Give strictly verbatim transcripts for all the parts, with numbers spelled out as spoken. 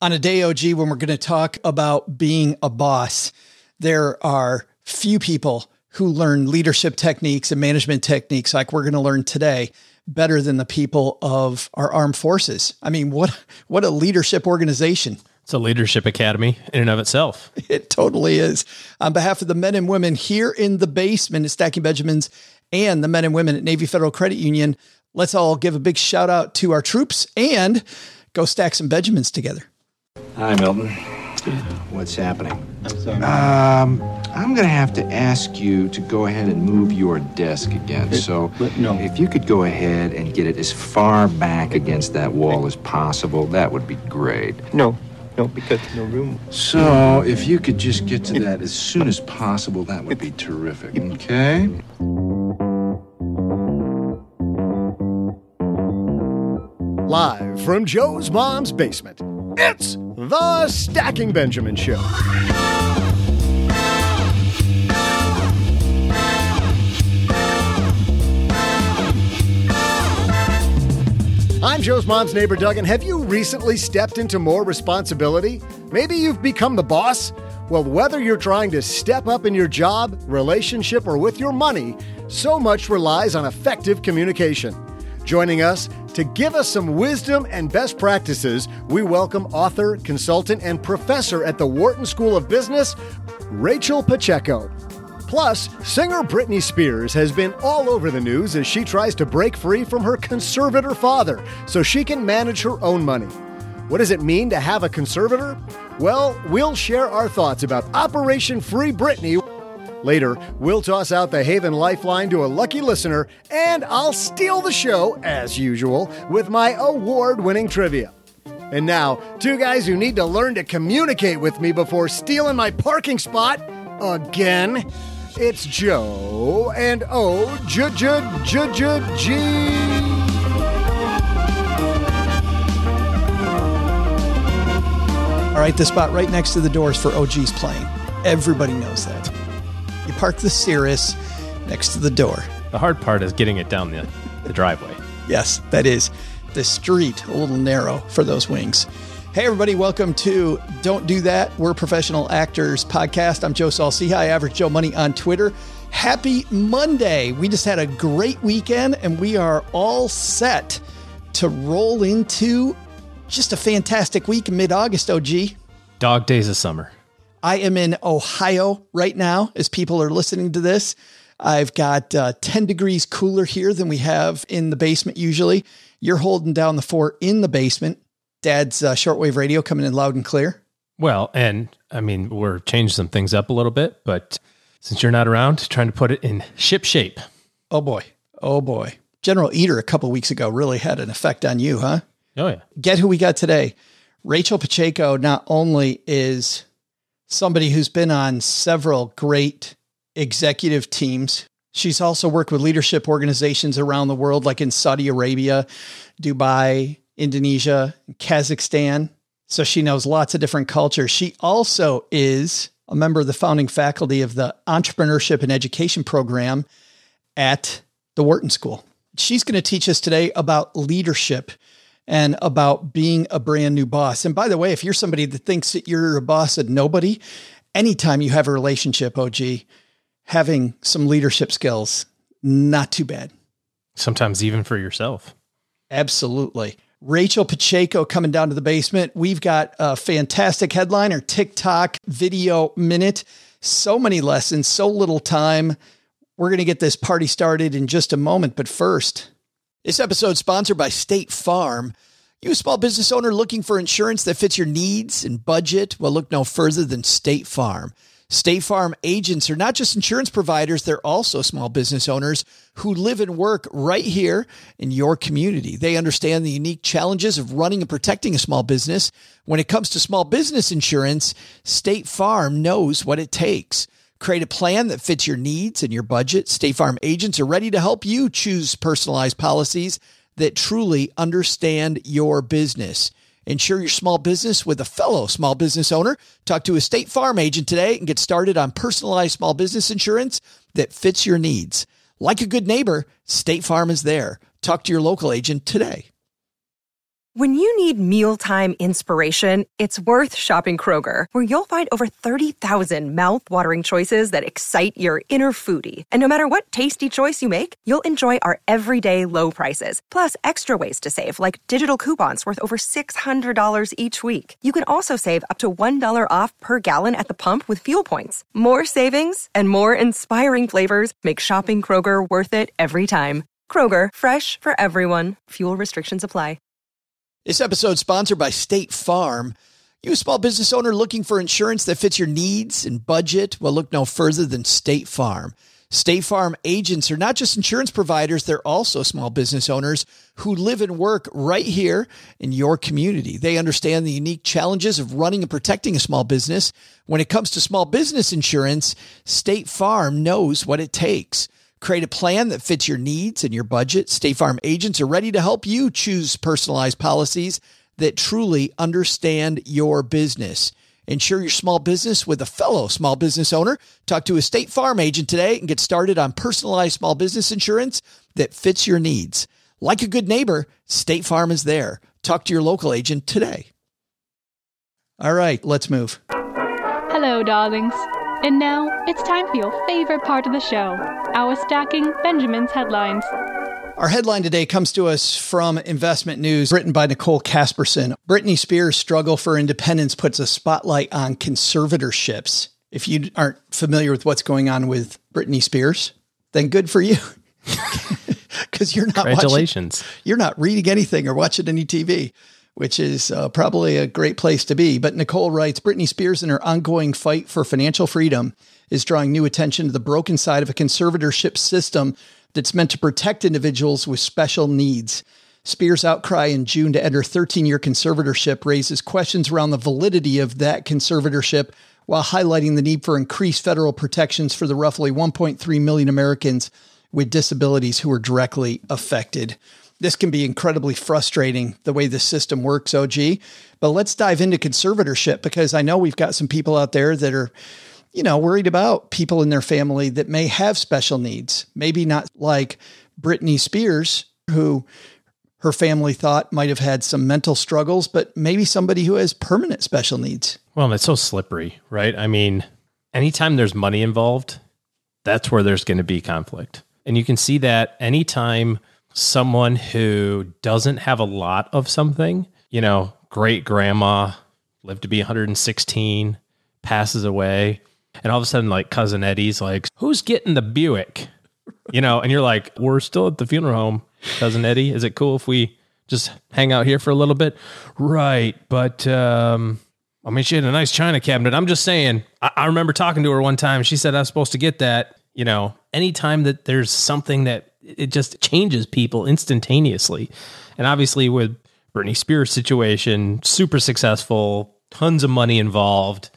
On a day, O G, when we're going to talk about being a boss, there are few people who learn leadership techniques and management techniques like we're going to learn today better than the people of our armed forces. I mean, what what a leadership organization. It's a leadership academy in and of itself. It totally is. On behalf of the men and women here in the basement at Stacking Benjamins and the men and women at Navy Federal Credit Union, let's all give a big shout out to our troops and go stack some Benjamins together. Hi, Milton. What's happening? Um, I'm going to have to ask you to go ahead and move your desk again. So no. if you could go ahead and get it as far back against that wall as possible, that would be great. No, no, because no room. So if you could just get to that as soon as possible, that would be terrific, okay? Live from Joe's mom's basement, it's the Stacking Benjamin Show. I'm Joe's mom's neighbor, Doug, and have you recently stepped into more responsibility? Maybe you've become the boss? Well, whether you're trying to step up in your job, relationship, or with your money, so much relies on effective communication. Joining us to give us some wisdom and best practices, we welcome author, consultant, and professor at the Wharton School of Business, Rachel Pacheco. Plus, singer Britney Spears has been all over the news as she tries to break free from her conservator father so she can manage her own money. What does it mean to have a conservator? Well, we'll share our thoughts about Operation Free Britney. Later, we'll toss out the Haven Lifeline to a lucky listener, and I'll steal the show, as usual, with my award-winning trivia. And now, two guys who need to learn to communicate with me before stealing my parking spot again. It's Joe and O J J J J G. All right, the spot right next to the doors for O G's playing. Everybody knows that. You park the Cirrus next to the door. The hard part is getting it down the, the driveway. Yes, that is the street, a little narrow for those wings. Hey, everybody, welcome to Don't Do That. We're Professional Actors Podcast. I'm Joe Saul-Sehy, Average Joe Money on Twitter. Happy Monday. We just had a great weekend, and we are all set to roll into just a fantastic week in mid-August, O G. Dog days of summer. I am in Ohio right now as people are listening to this. I've got uh, ten degrees cooler here than we have in the basement usually. You're holding down the fort in the basement. Dad's uh, shortwave radio coming in loud and clear. Well, and I mean, we're changing some things up a little bit, but since you're not around, trying to put it in ship shape. Oh boy. Oh boy. General Eater a couple weeks ago really had an effect on you, huh? Oh yeah. Get who we got today. Rachel Pacheco not only is somebody who's been on several great executive teams, she's also worked with leadership organizations around the world, like in Saudi Arabia, Dubai, Indonesia, Kazakhstan. So she knows lots of different cultures. She also is a member of the founding faculty of the Entrepreneurship and Education program at the Wharton School. She's going to teach us today about leadership and about being a brand new boss. And by the way, if you're somebody that thinks that you're a boss of nobody, anytime you have a relationship, O G, having some leadership skills, not too bad. Sometimes even for yourself. Absolutely. Rachel Pacheco coming down to the basement. We've got a fantastic headliner, TikTok video minute. So many lessons, so little time. We're going to get this party started in just a moment. But first, this episode is sponsored by State Farm. You a small business owner looking for insurance that fits your needs and budget? Well, look no further than State Farm. State Farm agents are not just insurance providers, they're also small business owners who live and work right here in your community. They understand the unique challenges of running and protecting a small business. When it comes to small business insurance, State Farm knows what it takes. Create a plan that fits your needs and your budget. State Farm agents are ready to help you choose personalized policies that truly understand your business. Insure your small business with a fellow small business owner. Talk to a State Farm agent today and get started on personalized small business insurance that fits your needs. Like a good neighbor, State Farm is there. Talk to your local agent today. When you need mealtime inspiration, it's worth shopping Kroger, where you'll find over thirty thousand mouth-watering choices that excite your inner foodie. And no matter what tasty choice you make, you'll enjoy our everyday low prices, plus extra ways to save, like digital coupons worth over six hundred dollars each week. You can also save up to one dollar off per gallon at the pump with fuel points. More savings and more inspiring flavors make shopping Kroger worth it every time. Kroger, fresh for everyone. Fuel restrictions apply. This episode is sponsored by State Farm. You a small business owner looking for insurance that fits your needs and budget? Well, look no further than State Farm. State Farm agents are not just insurance providers, they're also small business owners who live and work right here in your community. They understand the unique challenges of running and protecting a small business. When it comes to small business insurance, State Farm knows what it takes. Create a plan that fits your needs and your budget. State Farm agents are ready to help you choose personalized policies that truly understand your business. Insure your small business with a fellow small business owner. Talk to a State Farm agent today and get started on personalized small business insurance that fits your needs. Like a good neighbor, State Farm is there. Talk to your local agent today. All right, let's move. Hello, darlings. And now it's time for your favorite part of the show, our Stacking Benjamin's headlines. Our headline today comes to us from Investment News, written by Nicole Casperson. Britney Spears' struggle for independence puts a spotlight on conservatorships. If you aren't familiar with what's going on with Britney Spears, then good for you. Because you're not Congratulations. Watching, you're not reading anything or watching any T V, which is uh, probably a great place to be. But Nicole writes, Britney Spears and her ongoing fight for financial freedom is drawing new attention to the broken side of a conservatorship system that's meant to protect individuals with special needs. Spears' outcry in June to end her thirteen-year conservatorship raises questions around the validity of that conservatorship while highlighting the need for increased federal protections for the roughly one point three million Americans with disabilities who are directly affected. This can be incredibly frustrating, the way the system works, O G. But let's dive into conservatorship, because I know we've got some people out there that are, you know, worried about people in their family that may have special needs. Maybe not like Britney Spears, who her family thought might have had some mental struggles, but maybe somebody who has permanent special needs. Well, it's so slippery, right? I mean, anytime there's money involved, that's where there's going to be conflict. And you can see that anytime someone who doesn't have a lot of something, you know, great grandma lived to be one hundred sixteen, passes away, and all of a sudden, like, Cousin Eddie's like, who's getting the Buick? You know, and you're like, we're still at the funeral home, Cousin Eddie. Is it cool if we just hang out here for a little bit? Right. But, um, I mean, she had a nice china cabinet. I'm just saying, I, I remember talking to her one time. She said I was supposed to get that. You know, anytime that there's something that it just changes people instantaneously. And obviously with Britney Spears' situation, super successful, tons of money involved,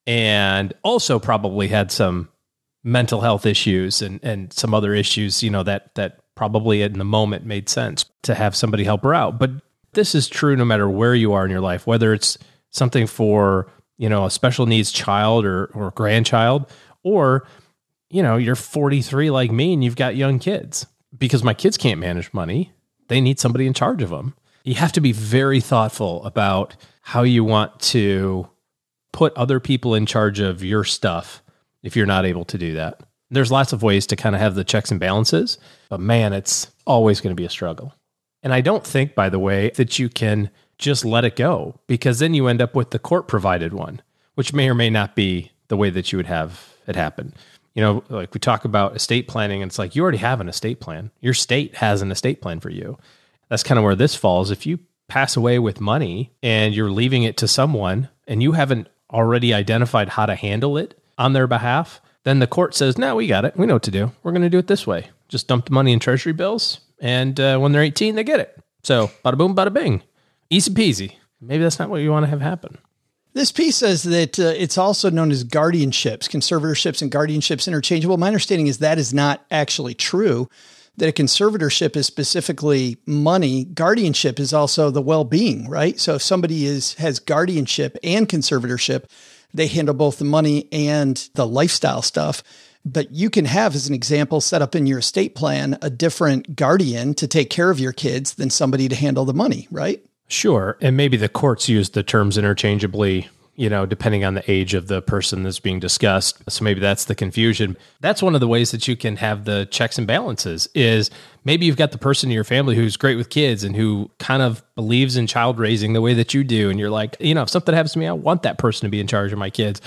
and also probably had some mental health issues and, and some other issues, you know, that, that probably in the moment made sense to have somebody help her out. But this is true no matter where you are in your life, whether it's something for, you know, a special needs child or, or grandchild, or, you know, you're forty-three like me and you've got young kids. Because my kids can't manage money, they need somebody in charge of them. You have to be very thoughtful about how you want to put other people in charge of your stuff if you're not able to do that. There's lots of ways to kind of have the checks and balances, but man, it's always going to be a struggle. And I don't think, by the way, that you can just let it go, because then you end up with the court-provided one, which may or may not be the way that you would have it happen. You know, like we talk about estate planning, and it's like, you already have an estate plan. Your state has an estate plan for you. That's kind of where this falls. If you pass away with money and you're leaving it to someone and you haven't already identified how to handle it on their behalf, then the court says, no, we got it. We know what to do. We're going to do it this way. Just dump the money in treasury bills. And uh, when they're eighteen, they get it. So bada boom, bada bing. Easy peasy. Maybe that's not what you want to have happen. This piece says that uh, it's also known as guardianships, conservatorships and guardianships interchangeable. My understanding is that is not actually true, that a conservatorship is specifically money. Guardianship is also the well-being, right? So if somebody is has guardianship and conservatorship, they handle both the money and the lifestyle stuff. But you can have, as an example, set up in your estate plan, a different guardian to take care of your kids than somebody to handle the money, right? Sure. And maybe the courts use the terms interchangeably, you know, depending on the age of the person that's being discussed. So maybe that's the confusion. That's one of the ways that you can have the checks and balances is maybe you've got the person in your family who's great with kids and who kind of believes in child raising the way that you do. And you're like, you know, if something happens to me, I want that person to be in charge of my kids,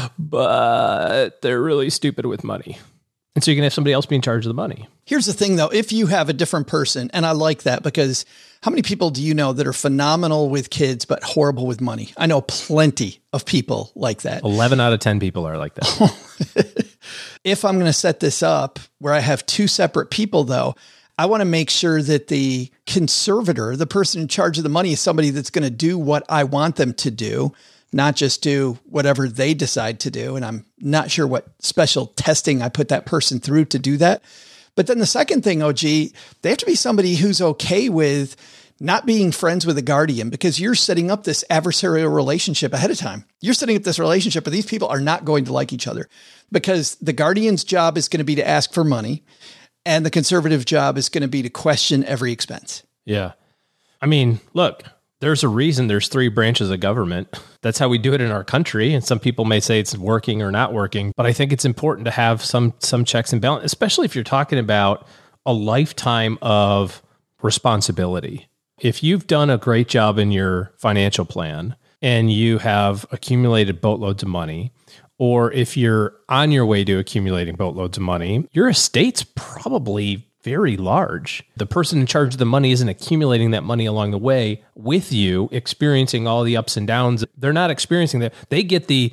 but they're really stupid with money. And so you can have somebody else be in charge of the money. Here's the thing, though. If you have a different person, and I like that because how many people do you know that are phenomenal with kids but horrible with money? I know plenty of people like that. eleven out of ten people are like that. If I'm going to set this up where I have two separate people, though, I want to make sure that the conservator, the person in charge of the money, is somebody that's going to do what I want them to do, not just do whatever they decide to do. And I'm not sure what special testing I put that person through to do that. But then the second thing, O G, they have to be somebody who's okay with not being friends with a guardian because you're setting up this adversarial relationship ahead of time. You're setting up this relationship where these people are not going to like each other because the guardian's job is going to be to ask for money and the conservative job is going to be to question every expense. Yeah. I mean, look, there's a reason there's three branches of government. That's how we do it in our country. And some people may say it's working or not working, but I think it's important to have some, some checks and balance, especially if you're talking about a lifetime of responsibility. If you've done a great job in your financial plan and you have accumulated boatloads of money, or if you're on your way to accumulating boatloads of money, your estate's probably very large. The person in charge of the money isn't accumulating that money along the way with you, experiencing all the ups and downs. They're not experiencing that. They get the,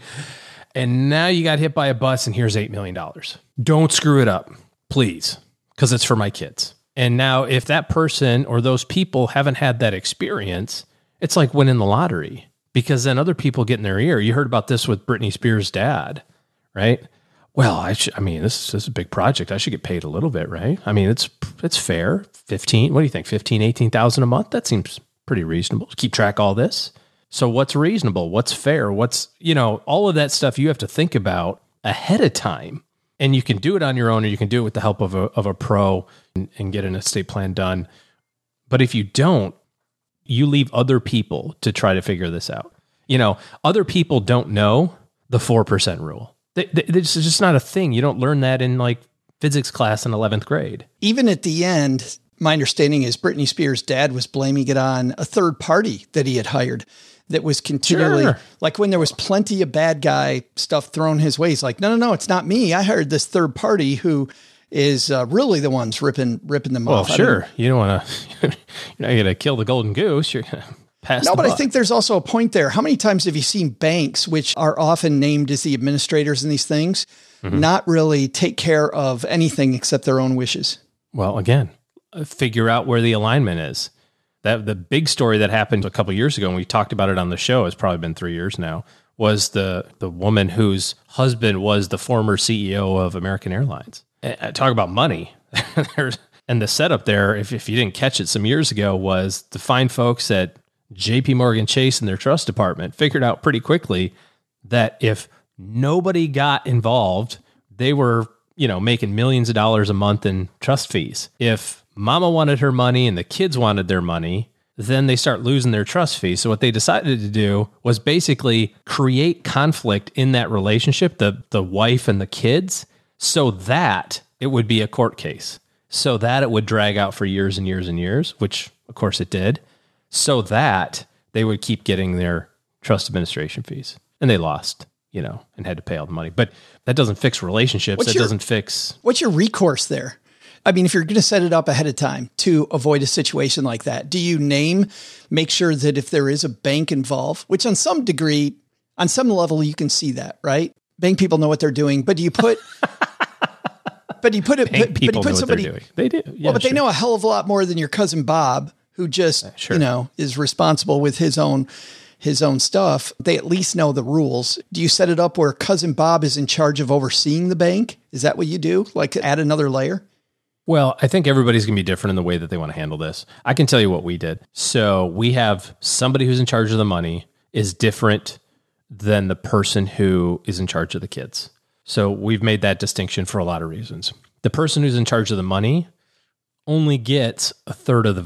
and now you got hit by a bus and here's eight million dollars. Don't screw it up, please, because it's for my kids. And now if that person or those people haven't had that experience, it's like winning the lottery because then other people get in their ear. You heard about this with Britney Spears' dad, right? Well, I should, I mean, this, this is a big project. I should get paid a little bit, right? I mean, it's, it's fair. fifteen, what do you think? fifteen, eighteen thousand a month? That seems pretty reasonable. Keep track of all this. So what's reasonable? What's fair? What's, you know, all of that stuff you have to think about ahead of time. And you can do it on your own, or you can do it with the help of a, of a pro and, and get an estate plan done. But if you don't, you leave other people to try to figure this out. You know, other people don't know the four percent rule. They, they, it's just not a thing. You don't learn that in like physics class in eleventh grade. Even at the end, my understanding is Britney Spears' dad was blaming it on a third party that he had hired that was continually, Sure. like when there was plenty of bad guy stuff thrown his way. He's like, no, no, no, it's not me. I hired this third party who is uh, really the ones ripping ripping them Well, off. I sure. don't- You don't want to, you're not going to kill the golden goose. You're going to pass No, the but I buck. think there's also a point there. How many times have you seen banks, which are often named as the administrators in these things, Mm-hmm. not really take care of anything except their own wishes? Well, again, figure out where the alignment is. That the big story that happened a couple of years ago, and we talked about it on the show, it's probably been three years now, was the the woman whose husband was the former C E O of American Airlines. And talk about money. There's, and the setup there, if, if you didn't catch it some years ago, was the fine folks at J P Morgan Chase and their trust department figured out pretty quickly that if nobody got involved, they were, you know, making millions of dollars a month in trust fees. If mama wanted her money and the kids wanted their money, then they start losing their trust fees. So what they decided to do was basically create conflict in that relationship, the, the wife and the kids, so that it would be a court case, so that it would drag out for years and years and years, which of course it did, so that they would keep getting their trust administration fees. And they lost, you know, and had to pay all the money. But that doesn't fix relationships. What's That your- doesn't fix... What's your recourse there? I mean, if you're going to set it up ahead of time to avoid a situation like that, do you name, make sure that if there is a bank involved, which on some degree, on some level, you can see that, right? Bank people know what they're doing, but do you put, but do you put it, Bank but, but people you put know somebody, what they're doing. They do. Yeah, well, but sure. they know a hell of a lot more than your cousin Bob, who just, Sure. you know, is responsible with his own, his own stuff. They at least know the rules. Do you set it up where cousin Bob is in charge of overseeing the bank? Is that what you do? Like add another layer? Well, I think everybody's going to be different in the way that they want to handle this. I can tell you what we did. So we have somebody who's in charge of the money is different than the person who is in charge of the kids. So we've made that distinction for a lot of reasons. The person who's in charge of the money only gets a third of the vote.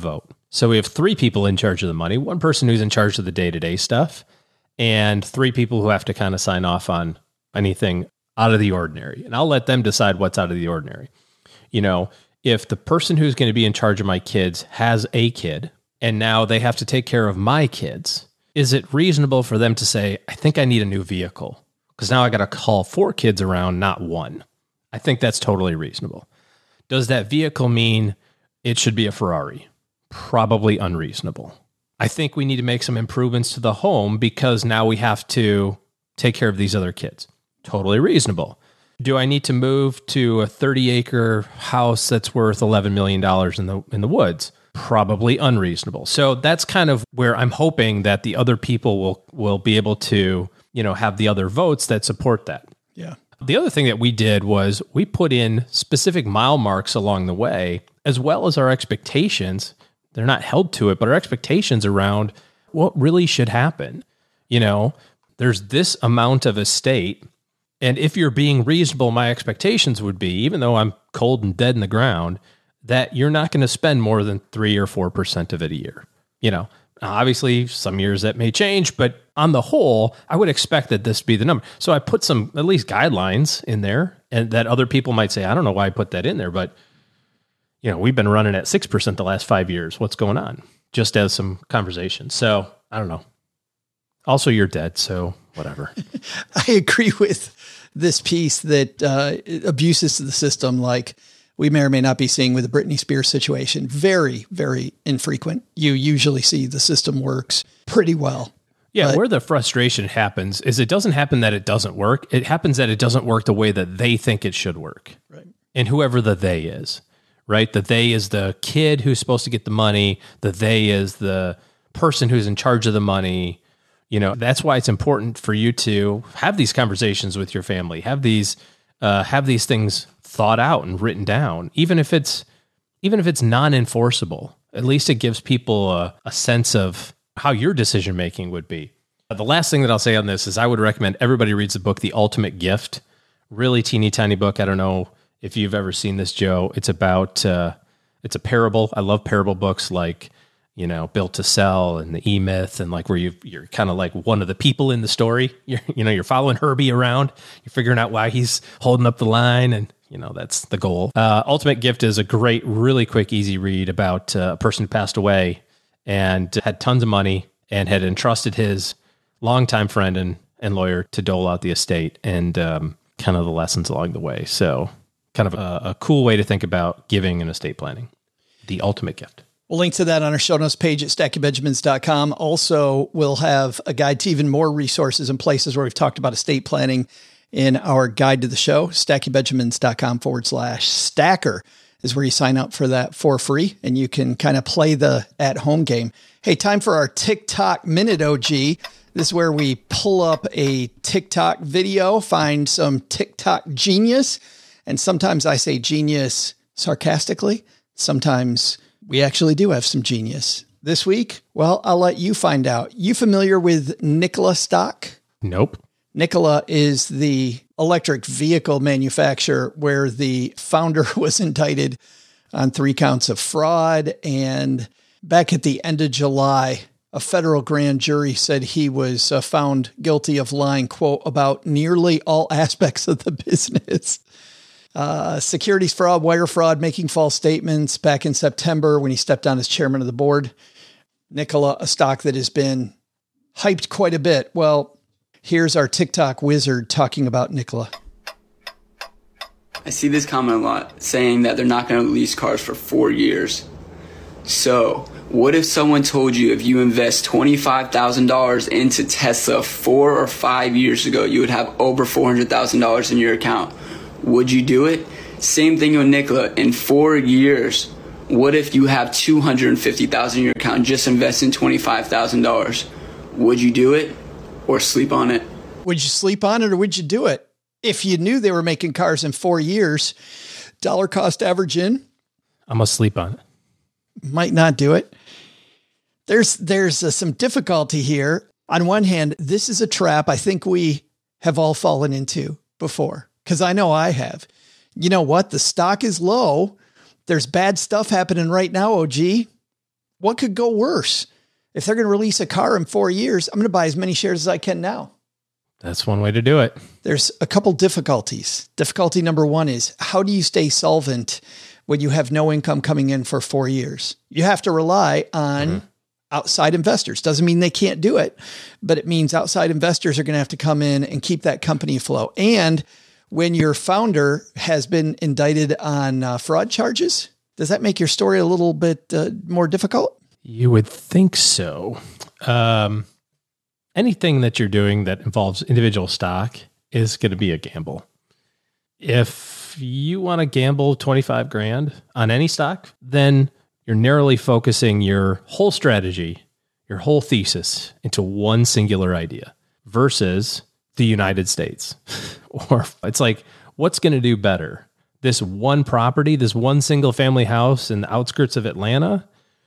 So we have three people in charge of the money, one person who's in charge of the day-to-day stuff, and three people who have to kind of sign off on anything out of the ordinary. And I'll let them decide what's out of the ordinary. You know, if the person who's going to be in charge of my kids has a kid, and now they have to take care of my kids, is it reasonable for them to say, I think I need a new vehicle? Because now I got to call four kids around, not one. I think that's totally reasonable. Does that vehicle mean it should be a Ferrari? Probably unreasonable. I think we need to make some improvements to the home because now we have to take care of these other kids. Totally reasonable. Do I need to move to a thirty acre house that's worth eleven million dollars in the in the woods? Probably unreasonable. So that's kind of where I'm hoping that the other people will will be able to, you know, have the other votes that support that. Yeah. The other thing that we did was we put in specific mile marks along the way, as well as our expectations. They're not held to it, but our expectations around what really should happen. You know, there's this amount of estate. And if you're being reasonable, my expectations would be, even though I'm cold and dead in the ground, that you're not going to spend more than three or four percent of it a year. You know, obviously some years that may change, but on the whole, I would expect that this be the number. So I put some at least guidelines in there, and that other people might say, I don't know why I put that in there, but you know, we've been running at six percent the last five years. What's going on? Just as some conversation. So I don't know. Also, you're dead. So whatever. I agree with this piece that uh, abuses to the system, like we may or may not be seeing with the Britney Spears situation, very, very infrequent. You usually see the system works pretty well. Yeah, but where the frustration happens is it doesn't happen that it doesn't work. It happens that it doesn't work the way that they think it should work. Right. And whoever the they is, right? The they is the kid who's supposed to get the money. The they is the person who's in charge of the money. You know, that's why it's important for you to have these conversations with your family, have these, uh, have these things thought out and written down, even if it's, even if it's non-enforceable. At least it gives people a, a sense of how your decision-making would be. The last thing that I'll say on this is I would recommend everybody reads the book, The Ultimate Gift. Really teeny tiny book. I don't know if you've ever seen this, Joe. It's about, uh, it's a parable. I love parable books like, you know, Built to Sell and the E-Myth, and like where you you're kind of like one of the people in the story. You're, you know, you're following Herbie around. You're figuring out why he's holding up the line, and you know, that's the goal. Uh, Ultimate Gift is a great, really quick, easy read about uh, a person who passed away and had tons of money and had entrusted his longtime friend and, and lawyer to dole out the estate, and um, kind of the lessons along the way. So kind of a, a cool way to think about giving and estate planning. The Ultimate Gift. We'll link to that on our show notes page at stacking benjamins dot com. Also, we'll have a guide to even more resources and places where we've talked about estate planning in our guide to the show. stacking benjamins dot com forward slash stacker is where you sign up for that for free, and you can kind of play the at-home game. Hey, time for our TikTok Minute, O G. This is where we pull up a TikTok video, find some TikTok genius, and sometimes I say genius sarcastically. Sometimes we actually do have some genius. This week, well, I'll let you find out. You familiar with Nikola stock? Nope. Nikola is the electric vehicle manufacturer where the founder was indicted on three counts of fraud. And back at the end of July, a federal grand jury said he was uh, found guilty of lying, quote, about nearly all aspects of the business. Uh, securities fraud, wire fraud, making false statements back in September when he stepped down as chairman of the board. Nikola, a stock that has been hyped quite a bit. Well, here's our TikTok wizard talking about Nikola. I see this comment a lot saying that they're not going to lease cars for four years. So what if someone told you if you invest twenty-five thousand dollars into Tesla four or five years ago, you would have over four hundred thousand dollars in your account? Would you do it? Same thing with Nikola. In four years, what if you have two hundred fifty thousand dollars in your account, just invest in twenty-five thousand dollars? Would you do it or sleep on it? Would you sleep on it or would you do it? If you knew they were making cars in four years, dollar cost average in, I'm going to sleep on it. Might not do it. There's, there's uh, some difficulty here. On one hand, this is a trap I think we have all fallen into before. Because I know I have. You know what? The stock is low. There's bad stuff happening right now, O G. what could go worse? If they're going to release a car in four years, I'm going to buy as many shares as I can now. That's one way to do it. There's a couple difficulties. Difficulty number one is, how do you stay solvent when you have no income coming in for four years? You have to rely on mm-hmm. outside investors. Doesn't mean they can't do it, but it means outside investors are going to have to come in and keep that company afloat. And when your founder has been indicted on uh, fraud charges, does that make your story a little bit uh, more difficult? You would think so. Um, anything that you're doing that involves individual stock is going to be a gamble. If you want to gamble twenty-five grand on any stock, then you're narrowly focusing your whole strategy, your whole thesis into one singular idea versus the United States. Or it's like, what's going to do better? This one property, this one single family house in the outskirts of Atlanta,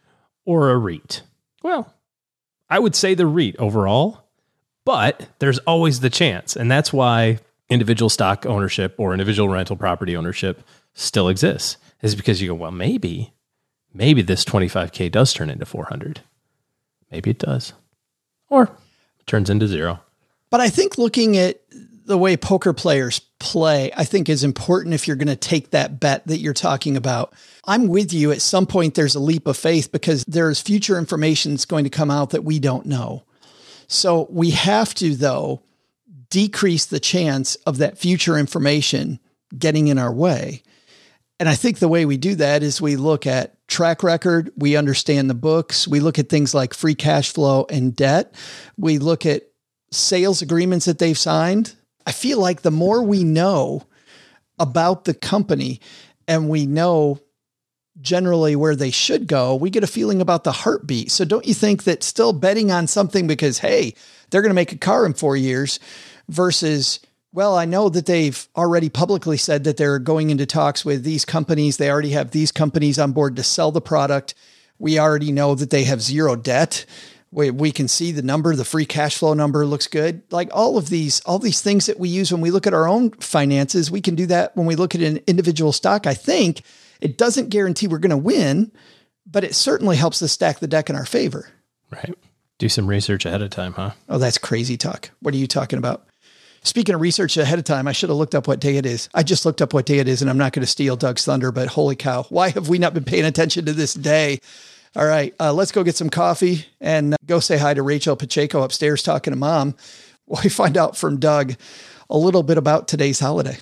or a REIT? Well, I would say the REIT overall, but there's always the chance. And that's why individual stock ownership or individual rental property ownership still exists, is because you go, well, maybe, maybe this twenty-five K does turn into four hundred. Maybe it does. Or it turns into zero. But I think looking at the way poker players play, I think is important if you're going to take that bet that you're talking about. I'm with you. At some point, there's a leap of faith because there's future information that's going to come out that we don't know. So we have to, though, decrease the chance of that future information getting in our way. And I think the way we do that is we look at track record, we understand the books, we look at things like free cash flow and debt, we look at sales agreements that they've signed. I feel like the more we know about the company and we know generally where they should go, we get a feeling about the heartbeat. So don't you think that still betting on something because, hey, they're going to make a car in four years versus, well, I know that they've already publicly said that they're going into talks with these companies. They already have these companies on board to sell the product. We already know that they have zero debt. We, we can see the number, the free cash flow number looks good. Like all of these, all these things that we use when we look at our own finances, we can do that when we look at an individual stock. I think it doesn't guarantee we're going to win, but it certainly helps us stack the deck in our favor. Right. Do some research ahead of time, huh? Oh, that's crazy talk. What are you talking about? Speaking of research ahead of time, I should have looked up what day it is. I just looked up what day it is, and I'm not going to steal Doug's thunder, but holy cow, why have we not been paying attention to this day? All right, uh, let's go get some coffee and go say hi to Rachel Pacheco upstairs talking to Mom while we find out from Doug a little bit about today's holiday.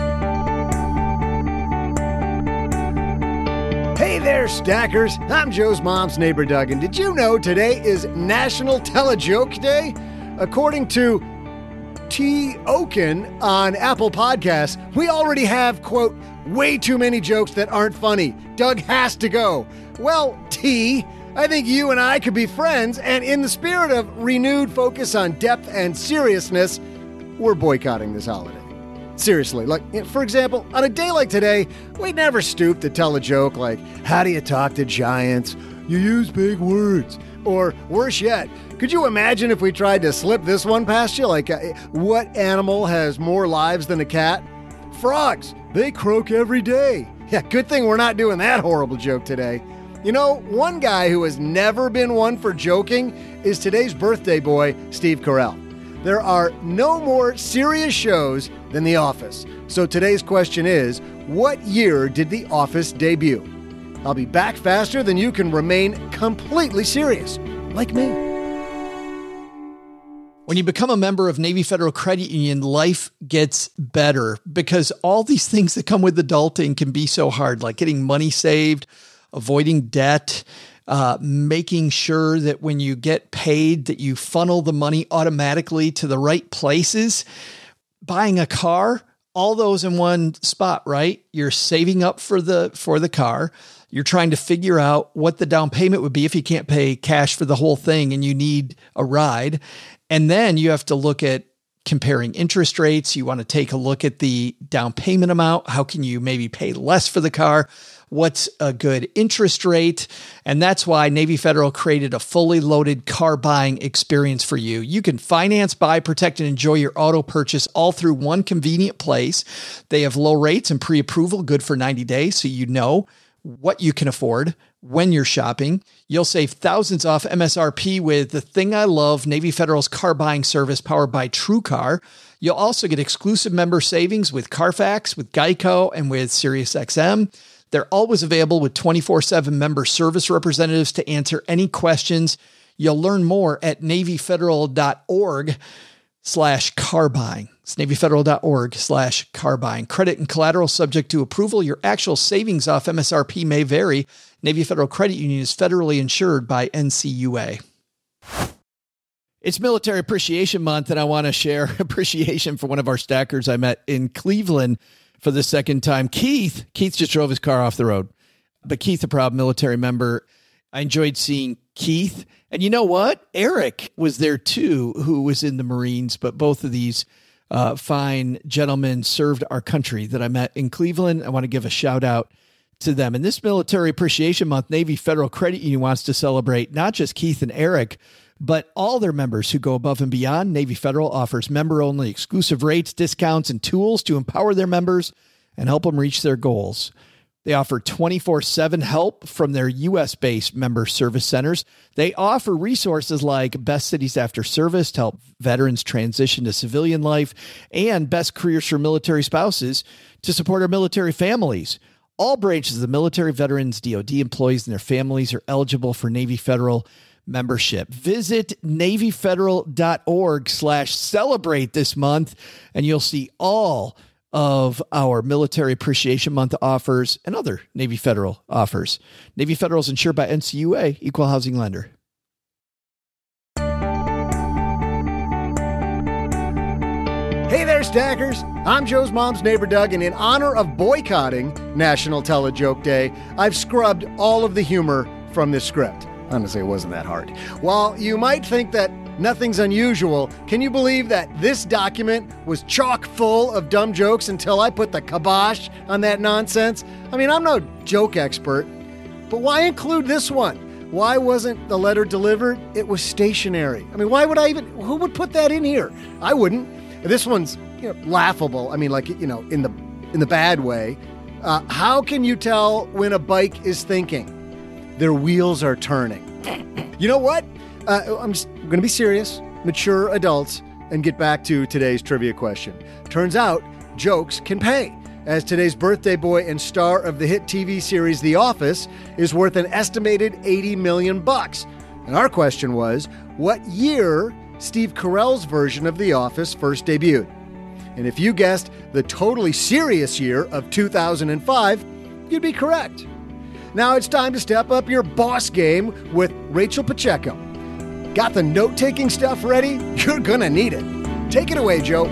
Hey there, stackers. I'm Joe's mom's neighbor, Doug, and did you know today is National Tell a Joke Day? According to T. Oken on Apple Podcasts, we already have, quote, way too many jokes that aren't funny. Doug has to go. Well, T, I think you and I could be friends, and in the spirit of renewed focus on depth and seriousness, we're boycotting this holiday. Seriously, like, for example, on a day like today, we'd never stoop to tell a joke like, how do you talk to giants? You use big words. Or worse yet, could you imagine if we tried to slip this one past you? Like, uh, what animal has more lives than a cat? Frogs. They croak every day. Yeah, good thing we're not doing that horrible joke today. You know, one guy who has never been one for joking is today's birthday boy, Steve Carell. There are no more serious shows than The Office. So today's question is, what year did The Office debut? I'll be back faster than you can remain completely serious, like me. When you become a member of Navy Federal Credit Union, life gets better because all these things that come with adulting can be so hard, like getting money saved, avoiding debt, uh, making sure that when you get paid that you funnel the money automatically to the right places, buying a car, all those in one spot, right? You're saving up for the, for the car. You're trying to figure out what the down payment would be if you can't pay cash for the whole thing and you need a ride. And then you have to look at comparing interest rates. You want to take a look at the down payment amount. How can you maybe pay less for the car? What's a good interest rate? And that's why Navy Federal created a fully loaded car buying experience for you. You can finance, buy, protect, and enjoy your auto purchase all through one convenient place. They have low rates and pre-approval, good for ninety days, so you know what you can afford, when you're shopping. You'll save thousands off M S R P with the thing I love, Navy Federal's car buying service powered by TrueCar. You'll also get exclusive member savings with Carfax, with Geico, and with SiriusXM. They're always available with twenty-four seven member service representatives to answer any questions. You'll learn more at NavyFederal.org slash car buying. It's NavyFederal.org slash car buying. Credit and collateral subject to approval. Your actual savings off M S R P may vary. Navy Federal Credit Union is federally insured by N C U A. It's Military Appreciation Month, and I want to share appreciation for one of our stackers I met in Cleveland for the second time. Keith, Keith just drove his car off the road, but Keith, a proud military member. I enjoyed seeing Keith. And you know what? Eric was there too, who was in the Marines, but both of these uh, fine gentlemen served our country that I met in Cleveland. I want to give a shout out to them. And this Military Appreciation Month, Navy Federal Credit Union wants to celebrate not just Keith and Eric, but all their members who go above and beyond. Navy Federal offers member-only exclusive rates, discounts, and tools to empower their members and help them reach their goals. They offer twenty-four seven help from their U S-based member service centers. They offer resources like Best Cities After Service to help veterans transition to civilian life and Best Careers for Military Spouses to support our military families. All branches of the military, veterans, D O D employees, and their families are eligible for Navy Federal membership. Visit NavyFederal.org slash celebrate this month, and you'll see all of our Military Appreciation Month offers and other Navy Federal offers. Navy Federal is insured by N C U A, Equal Housing Lender. Hey there, Stackers. I'm Joe's mom's neighbor, Doug, and in honor of boycotting National Tele-Joke Day, I've scrubbed all of the humor from this script. Honestly, it wasn't that hard. While you might think that nothing's unusual, can you believe that this document was chock full of dumb jokes until I put the kibosh on that nonsense? I mean, I'm no joke expert, but why include this one? Why wasn't the letter delivered? It was stationary. I mean, why would I even, who would put that in here? I wouldn't. This one's, you know, laughable. I mean, like, you know, in the in the bad way. Uh, how can you tell when a bike is thinking? Their wheels are turning. You know what? Uh, I'm just going to be serious, mature adults, and get back to today's trivia question. Turns out, jokes can pay, as today's birthday boy and star of the hit T V series The Office is worth an estimated eighty million bucks. And our question was, what year Steve Carell's version of The Office first debuted? And if you guessed the totally serious year of two thousand five, you'd be correct. Now it's time to step up your boss game with Rachel Pacheco. Got the note-taking stuff ready? You're gonna need it. Take it away, Joe.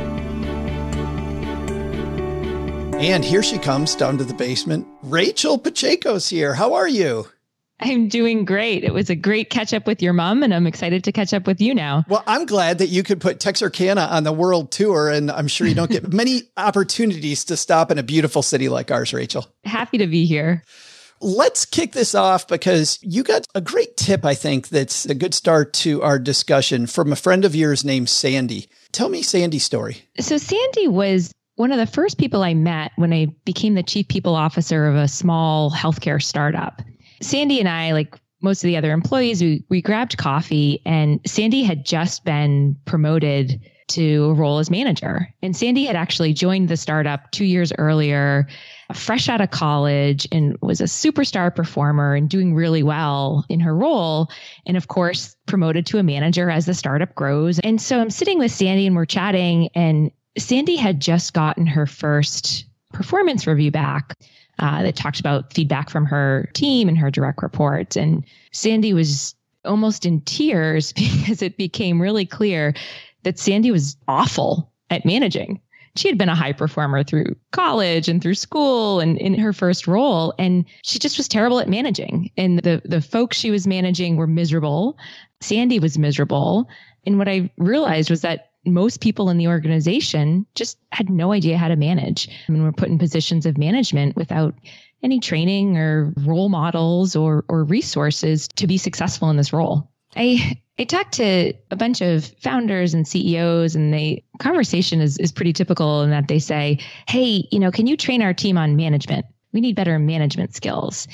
And here she comes down to the basement. Rachel Pacheco's here. How are you? I'm doing great. It was a great catch up with your mom, and I'm excited to catch up with you now. Well, I'm glad that you could put Texarkana on the world tour, and I'm sure you don't get many opportunities to stop in a beautiful city like ours, Rachel. Happy to be here. Let's kick this off because you got a great tip, I think, that's a good start to our discussion from a friend of yours named Sandy. Tell me Sandy's story. So Sandy was one of the first people I met when I became the chief people officer of a small healthcare startup. Sandy and I, like most of the other employees, we, we grabbed coffee, and Sandy had just been promoted to a role as manager. And Sandy had actually joined the startup two years earlier, fresh out of college, and was a superstar performer and doing really well in her role. And of course, promoted to a manager as the startup grows. And so I'm sitting with Sandy and we're chatting, and Sandy had just gotten her first performance review back uh, that talked about feedback from her team and her direct reports. And Sandy was almost in tears because it became really clear that Sandy was awful at managing. She had been a high performer through college and through school and in her first role, and she just was terrible at managing. And the, the folks she was managing were miserable. Sandy was miserable. And what I realized was that most people in the organization just had no idea how to manage. I mean, we're put in positions of management without any training or role models or, or resources to be successful in this role. I I talked to a bunch of founders and C E Os, and the conversation is, is pretty typical in that they say, hey, you know, can you train our team on management? We need better management skills.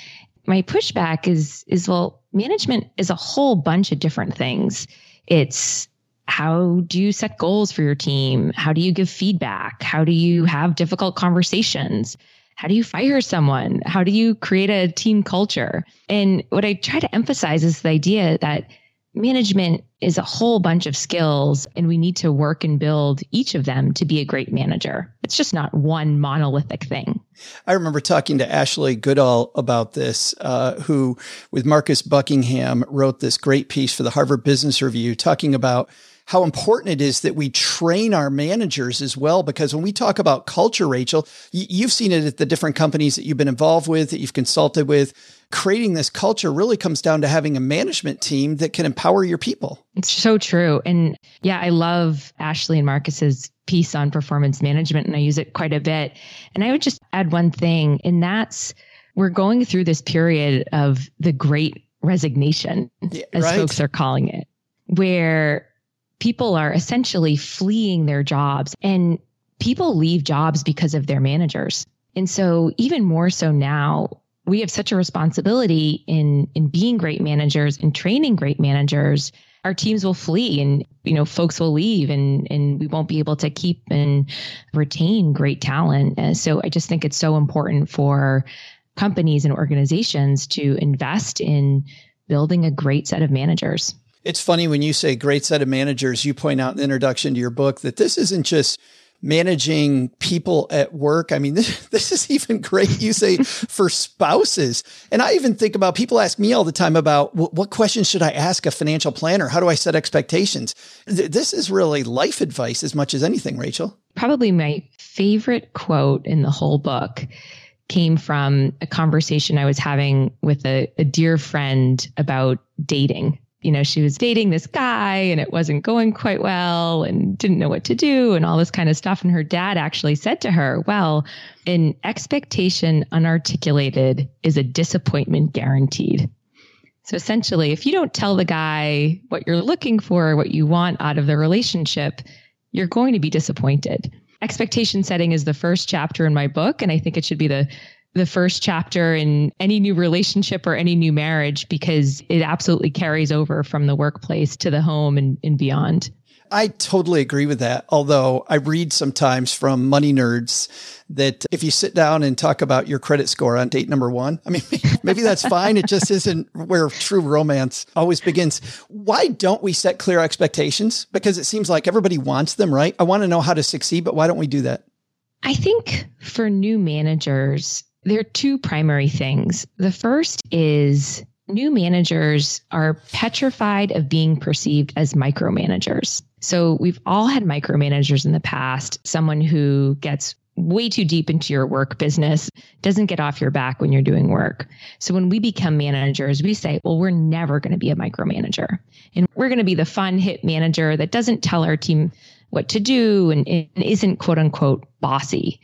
my pushback is, is, well, management is a whole bunch of different things. It's how do you set goals for your team? How do you give feedback? How do you have difficult conversations? How do you fire someone? How do you create a team culture? And what I try to emphasize is the idea that management is a whole bunch of skills, and we need to work and build each of them to be a great manager. It's just not one monolithic thing. I remember talking to Ashley Goodall about this, uh, who with Marcus Buckingham wrote this great piece for the Harvard Business Review talking about how important it is that we train our managers as well. Because when we talk about culture, Rachel, y- you've seen it at the different companies that you've been involved with, that you've consulted with. Creating this culture really comes down to having a management team that can empower your people. It's so true. And yeah, I love Ashley and Marcus's piece on performance management, and I use it quite a bit. And I would just add one thing, and that's we're going through this period of the great resignation, yeah, as right. folks are calling it, where people are essentially fleeing their jobs, and people leave jobs because of their managers. And so even more so now, we have such a responsibility in, in being great managers and training great managers. Our teams will flee, and, you know, folks will leave, and, and we won't be able to keep and retain great talent. And so I just think it's so important for companies and organizations to invest in building a great set of managers. It's funny when you say great set of managers, you point out in the introduction to your book that this isn't just managing people at work. I mean, this, this is even great. You say for spouses. And I even think about, people ask me all the time about what, what questions should I ask a financial planner? How do I set expectations? Th- this is really life advice as much as anything, Rachel. Probably my favorite quote in the whole book came from a conversation I was having with a, a dear friend about dating. You know, she was dating this guy and it wasn't going quite well and didn't know what to do and all this kind of stuff. And her dad actually said to her, well, an expectation unarticulated is a disappointment guaranteed. So essentially, if you don't tell the guy what you're looking for, what you want out of the relationship, you're going to be disappointed. Expectation setting is the first chapter in my book. And I think it should be the the first chapter in any new relationship or any new marriage, because it absolutely carries over from the workplace to the home and, and beyond. I totally agree with that. Although I read sometimes from money nerds that if you sit down and talk about your credit score on date number one, I mean, maybe that's fine. It just isn't where true romance always begins. Why don't we set clear expectations? Because it seems like everybody wants them, right? I want to know how to succeed, but why don't we do that? I think for new managers, there are two primary things. The first is new managers are petrified of being perceived as micromanagers. So we've all had micromanagers in the past, someone who gets way too deep into your work business, doesn't get off your back when you're doing work. So when we become managers, we say, well, we're never going to be a micromanager. And we're going to be the fun, hip manager that doesn't tell our team what to do and, and isn't quote unquote bossy.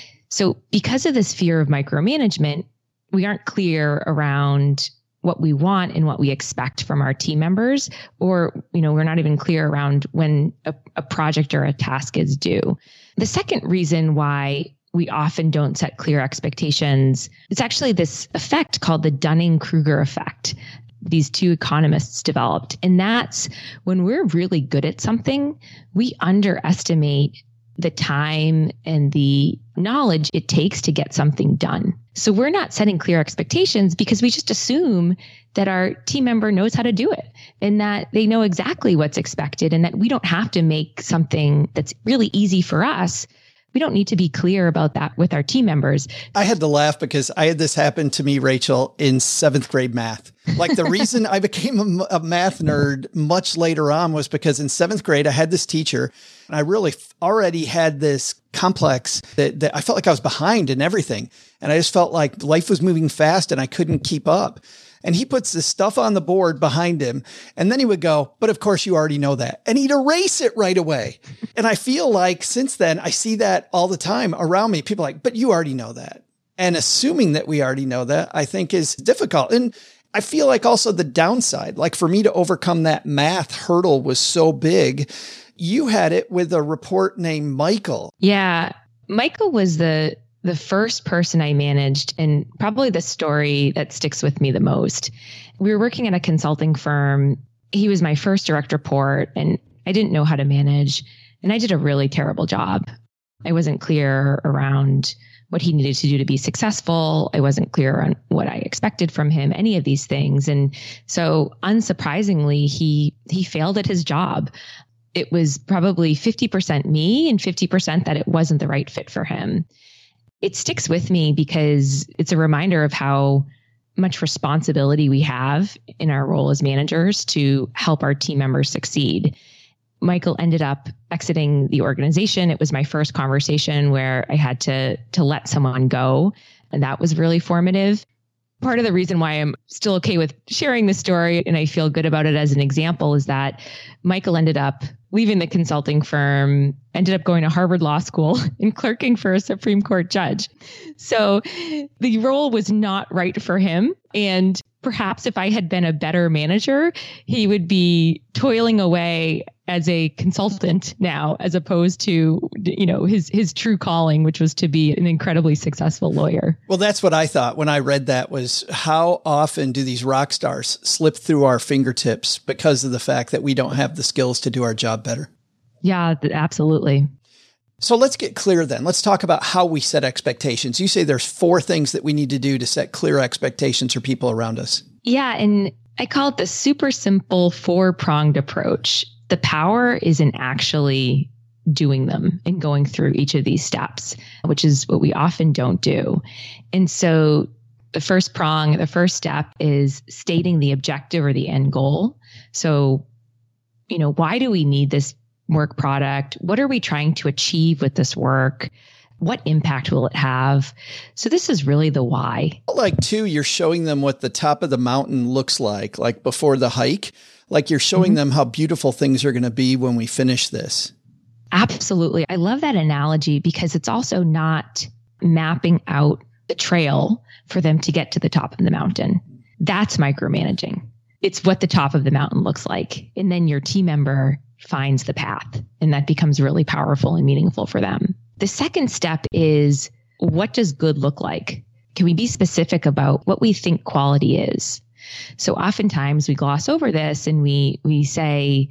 So because of this fear of micromanagement, we aren't clear around what we want and what we expect from our team members, or, you know, we're not even clear around when a, a project or a task is due. The second reason why we often don't set clear expectations, it's actually this effect called the Dunning-Kruger effect. These two economists developed. And that's when we're really good at something, we underestimate the time and the knowledge it takes to get something done. So we're not setting clear expectations because we just assume that our team member knows how to do it and that they know exactly what's expected and that we don't have to make something that's really easy for us. We don't need to be clear about that with our team members. I had to laugh because I had this happen to me, Rachel, in seventh grade math. Like the reason I became a, a math nerd much later on was because in seventh grade, I had this teacher and I really already had this complex that, that I felt like I was behind in everything. And I just felt like life was moving fast and I couldn't keep up. And he puts this stuff on the board behind him. And then he would go, but of course you already know that. And he'd erase it right away. And I feel like since then, I see that all the time around me. People are like, but you already know that. And assuming that we already know that, I think is difficult. And I feel like also the downside, like for me to overcome that math hurdle was so big. You had it with a report named Michael. Yeah. Michael was the the first person I managed, and probably the story that sticks with me the most. We were working at a consulting firm. He was my first direct report, and I didn't know how to manage, and I did a really terrible job. I wasn't clear around what he needed to do to be successful. I wasn't clear on what I expected from him, any of these things. And so unsurprisingly, he he failed at his job. It was probably fifty percent me and fifty percent that it wasn't the right fit for him. It sticks with me because it's a reminder of how much responsibility we have in our role as managers to help our team members succeed. Michael ended up exiting the organization. It was my first conversation where I had to to let someone go, and that was really formative. Part of the reason why I'm still okay with sharing this story and I feel good about it as an example is that Michael ended up leaving the consulting firm, ended up going to Harvard Law School and clerking for a Supreme Court judge. So the role was not right for him. And perhaps if I had been a better manager, he would be toiling away as a consultant now, as opposed to, you know, his, his true calling, which was to be an incredibly successful lawyer. Well, that's what I thought when I read that, was how often do these rock stars slip through our fingertips because of the fact that we don't have the skills to do our job better? Yeah, absolutely. So let's get clear then. Let's talk about how we set expectations. You say there's four things that we need to do to set clear expectations for people around us. Yeah. And I call it the super simple four-pronged approach. The power is in actually doing them and going through each of these steps, which is what we often don't do. And so the first prong, the first step is stating the objective or the end goal. So, you know, why do we need this work product? What are we trying to achieve with this work? What impact will it have? So this is really the why. Like too, you're showing them what the top of the mountain looks like, like before the hike, like you're showing mm-hmm. them how beautiful things are going to be when we finish this. Absolutely. I love that analogy because it's also not mapping out the trail for them to get to the top of the mountain. That's micromanaging. It's what the top of the mountain looks like. And then your team member finds the path, and that becomes really powerful and meaningful for them. The second step is, what does good look like? Can we be specific about what we think quality is? So oftentimes we gloss over this and we we say,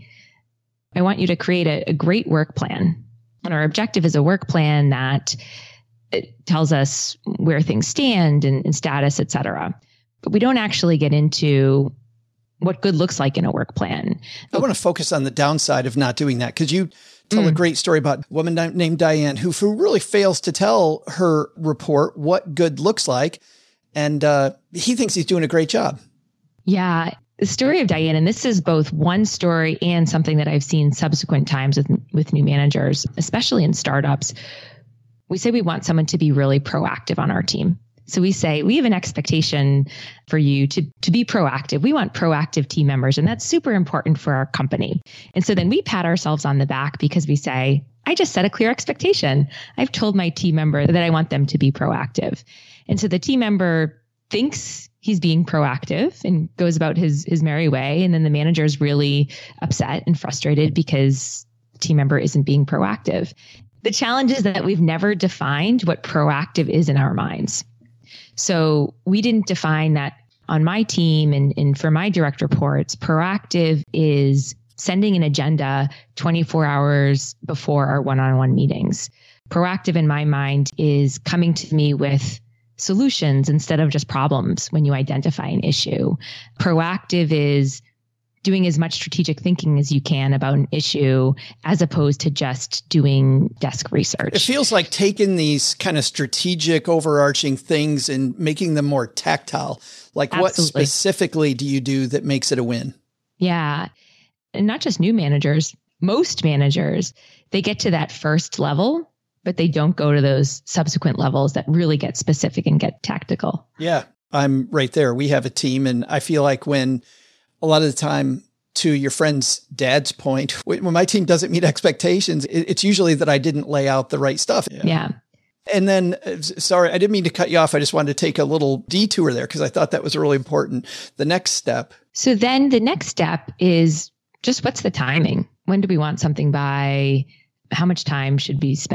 I want you to create a, a great work plan. And our objective is a work plan that it tells us where things stand and, and status, et cetera. But we don't actually get into what good looks like in a work plan. I want to focus on the downside of not doing that, because you tell mm. a great story about a woman named Diane who, who really fails to tell her report what good looks like. And uh, he thinks he's doing a great job. Yeah. The story of Diane, and this is both one story and something that I've seen subsequent times with, with new managers, especially in startups. We say we want someone to be really proactive on our team. So we say, we have an expectation for you to, to be proactive. We want proactive team members, and that's super important for our company. And so then we pat ourselves on the back because we say, I just set a clear expectation. I've told my team member that I want them to be proactive. And so the team member thinks he's being proactive and goes about his, his merry way. And then the manager is really upset and frustrated because the team member isn't being proactive. The challenge is that we've never defined what proactive is in our minds. So we didn't define that on my team and, and for my direct reports. Proactive is sending an agenda twenty-four hours before our one-on-one meetings. Proactive in my mind is coming to me with solutions instead of just problems when you identify an issue. Proactive is doing as much strategic thinking as you can about an issue as opposed to just doing desk research. It feels like taking these kind of strategic overarching things and making them more tactile. Like Absolutely. What specifically do you do that makes it a win? Yeah. And not just new managers, most managers, they get to that first level, but they don't go to those subsequent levels that really get specific and get tactical. Yeah, I'm right there. We have a team, and I feel like when a lot of the time, to your friend's dad's point, when my team doesn't meet expectations, it's usually that I didn't lay out the right stuff. Yeah. yeah. And then, sorry, I didn't mean to cut you off. I just wanted to take a little detour there because I thought that was really important. The next step. So then the next step is just, what's the timing? When do we want something by? How much time should be spent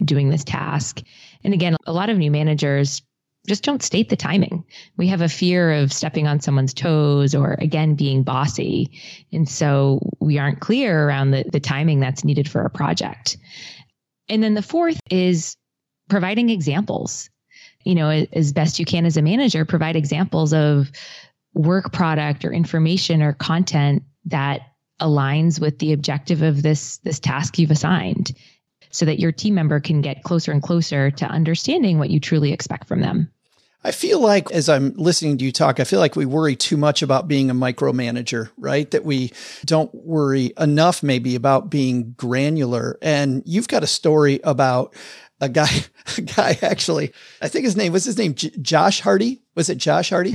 doing this task. And again, a lot of new managers just don't state the timing. We have a fear of stepping on someone's toes or, again, being bossy. And so we aren't clear around the, the timing that's needed for a project. And then the fourth is providing examples. You know, as best you can as a manager, provide examples of work product or information or content that aligns with the objective of this, this task you've assigned, so that your team member can get closer and closer to understanding what you truly expect from them. I feel like as I'm listening to you talk, I feel like we worry too much about being a micromanager, right? That we don't worry enough maybe about being granular. And you've got a story about a guy, a guy actually, I think his name, was his name J- Josh Hardy? Was it Josh Hardy?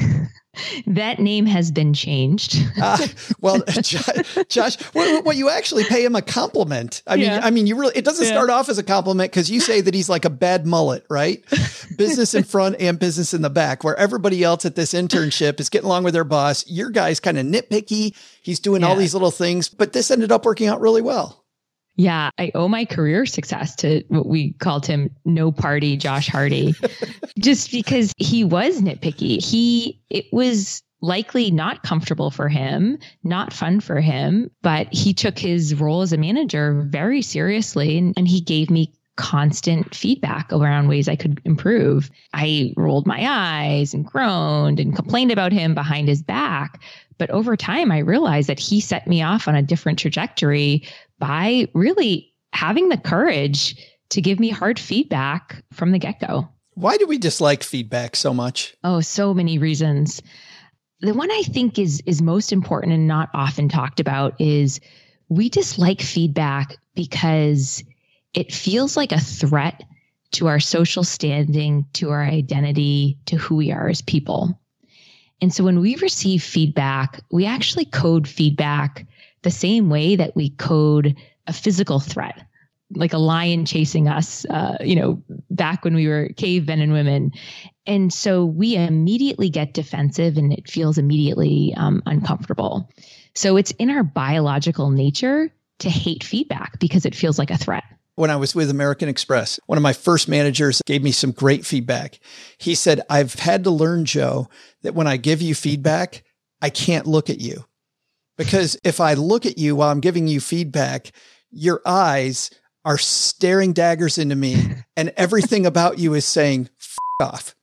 That name has been changed. uh, well, Josh, Josh what, what you actually pay him a compliment. I mean, yeah. I mean, you really, it doesn't yeah. start off as a compliment because you say that he's like a bad mullet, right? Business in front and business in the back, where everybody else at this internship is getting along with their boss. Your guy's kind of nitpicky. He's doing yeah. all these little things, but this ended up working out really well. Yeah, I owe my career success to what we called him no party Josh Hardy, just because he was nitpicky. He, it was likely not comfortable for him, not fun for him, but he took his role as a manager very seriously, and, and he gave me constant feedback around ways I could improve. I rolled my eyes and groaned and complained about him behind his back. But over time, I realized that he set me off on a different trajectory by really having the courage to give me hard feedback from the get-go. Why do we dislike feedback so much? Oh, so many reasons. The one I think is is most important and not often talked about is we dislike feedback because it feels like a threat to our social standing, to our identity, to who we are as people. And so when we receive feedback, we actually code feedback the same way that we code a physical threat, like a lion chasing us, uh, you know, back when we were cavemen and women. And so we immediately get defensive and it feels immediately um, uncomfortable. So it's in our biological nature to hate feedback because it feels like a threat. When I was with American Express, one of my first managers gave me some great feedback. He said, I've had to learn, Joe, that when I give you feedback, I can't look at you. Because if I look at you while I'm giving you feedback, your eyes are staring daggers into me and everything about you is saying, F off.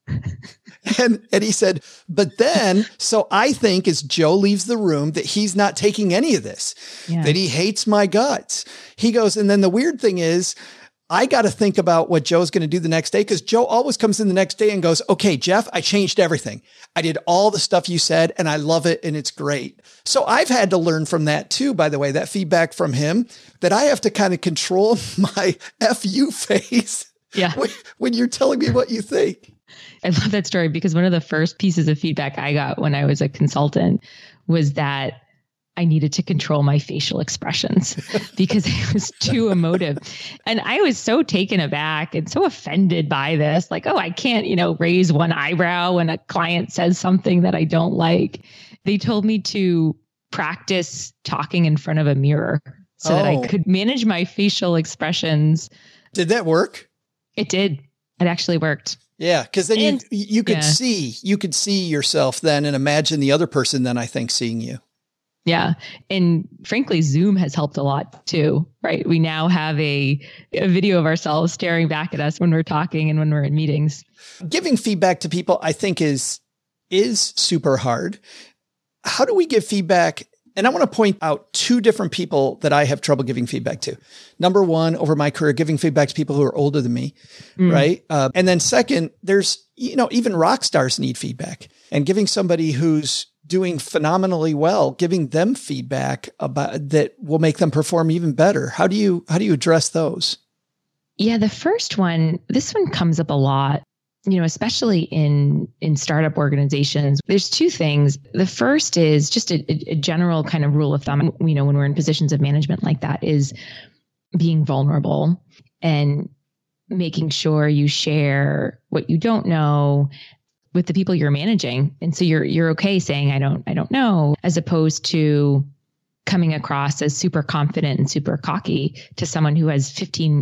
And, and he said, but then, so I think as Joe leaves the room that he's not taking any of this, yeah. that he hates my guts. He goes, and then the weird thing is, I got to think about what Joe's going to do the next day, because Joe always comes in the next day and goes, okay, Jeff, I changed everything. I did all the stuff you said and I love it and it's great. So I've had to learn from that too, by the way, that feedback from him, that I have to kind of control my F you face yeah. when, when you're telling me what you think. I love that story because one of the first pieces of feedback I got when I was a consultant was that I needed to control my facial expressions because it was too emotive. And I was so taken aback and so offended by this. Like, oh, I can't, you know, raise one eyebrow when a client says something that I don't like. They told me to practice talking in front of a mirror so oh. that I could manage my facial expressions. Did that work? It did. It actually worked. Yeah, because then and, you you could yeah. see, you could see yourself then and imagine the other person then, I think, seeing you. Yeah. And frankly, Zoom has helped a lot too, right? We now have a, a video of ourselves staring back at us when we're talking and when we're in meetings. Giving feedback to people, I think, is is super hard. How do we give feedback? And I want to point out two different people that I have trouble giving feedback to. Number one, over my career, giving feedback to people who are older than me, mm. right? Uh, and then second, there's, you know, even rock stars need feedback. And giving somebody who's doing phenomenally well, giving them feedback about that will make them perform even better. How do you, how do you address those? Yeah, the first one, this one comes up a lot. You know, especially in, in startup organizations, there's two things. The first is just a, a general kind of rule of thumb, you know, when we're in positions of management like that, is being vulnerable and making sure you share what you don't know with the people you're managing. And so you're, you're okay saying, I don't, I don't know, as opposed to coming across as super confident and super cocky to someone who has fifteen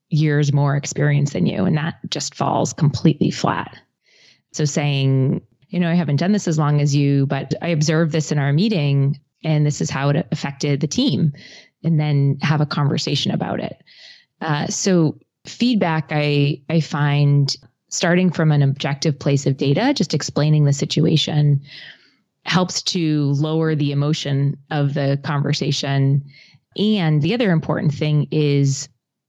years more experience than you. And that just falls completely flat. So saying, you know, I haven't done this as long as you, but I observed this in our meeting and this is how it affected the team, and then have a conversation about it. Uh, so feedback, I, I find starting from an objective place of data, just explaining the situation, helps to lower the emotion of the conversation. And the other important thing is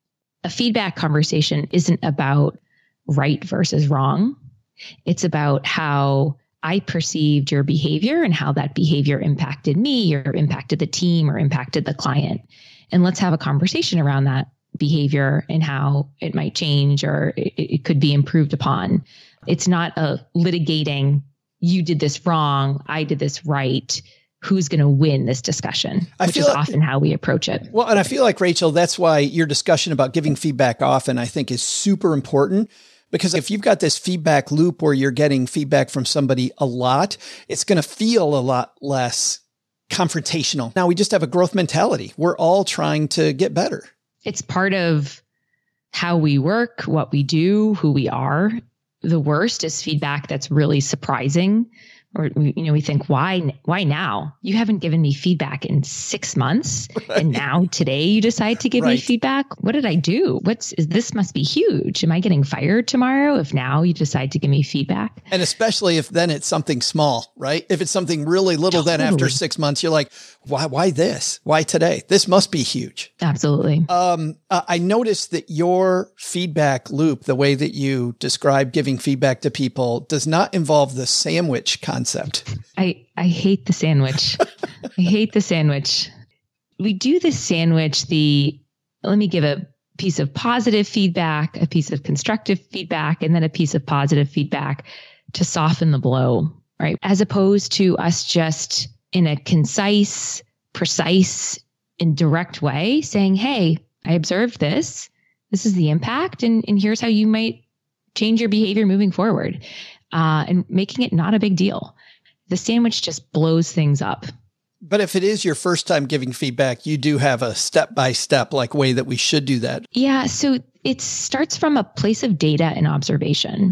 a feedback conversation isn't about right versus wrong. It's about how I perceived your behavior and how that behavior impacted me or impacted the team or impacted the client. And let's have a conversation around that behavior and how it might change or it, it could be improved upon. It's not a litigating, you did this wrong, I did this right. Who's going to win this discussion, I which feel is like, often how we approach it. Well, and I feel like, Rachel, that's why your discussion about giving feedback often, I think, is super important. Because if you've got this feedback loop where you're getting feedback from somebody a lot, it's going to feel a lot less confrontational. Now we just have a growth mentality. We're all trying to get better. It's part of how we work, what we do, who we are. The worst is feedback that's really surprising. Or, you know, we think, why, why now? You haven't given me feedback in six months. Right. And now today you decide to give right. me feedback. What did I do? What's, is, this must be huge. Am I getting fired tomorrow if now you decide to give me feedback? And especially if then it's something small, right? If it's something really little, totally. Then after six months, you're like, why, why this? Why today? This must be huge. Absolutely. Um, uh, I noticed that your feedback loop, the way that you describe giving feedback to people, does not involve the sandwich concept. I, I hate the sandwich. I hate the sandwich. We do this sandwich, the, let me give a piece of positive feedback, a piece of constructive feedback, and then a piece of positive feedback to soften the blow, right? As opposed to us just in a concise, precise, and direct way saying, hey, I observed this. This is the impact, and, and here's how you might change your behavior moving forward. Uh, and making it not a big deal. The sandwich just blows things up. But if it is your first time giving feedback, you do have a step-by-step like way that we should do that. Yeah. So it starts from a place of data and observation.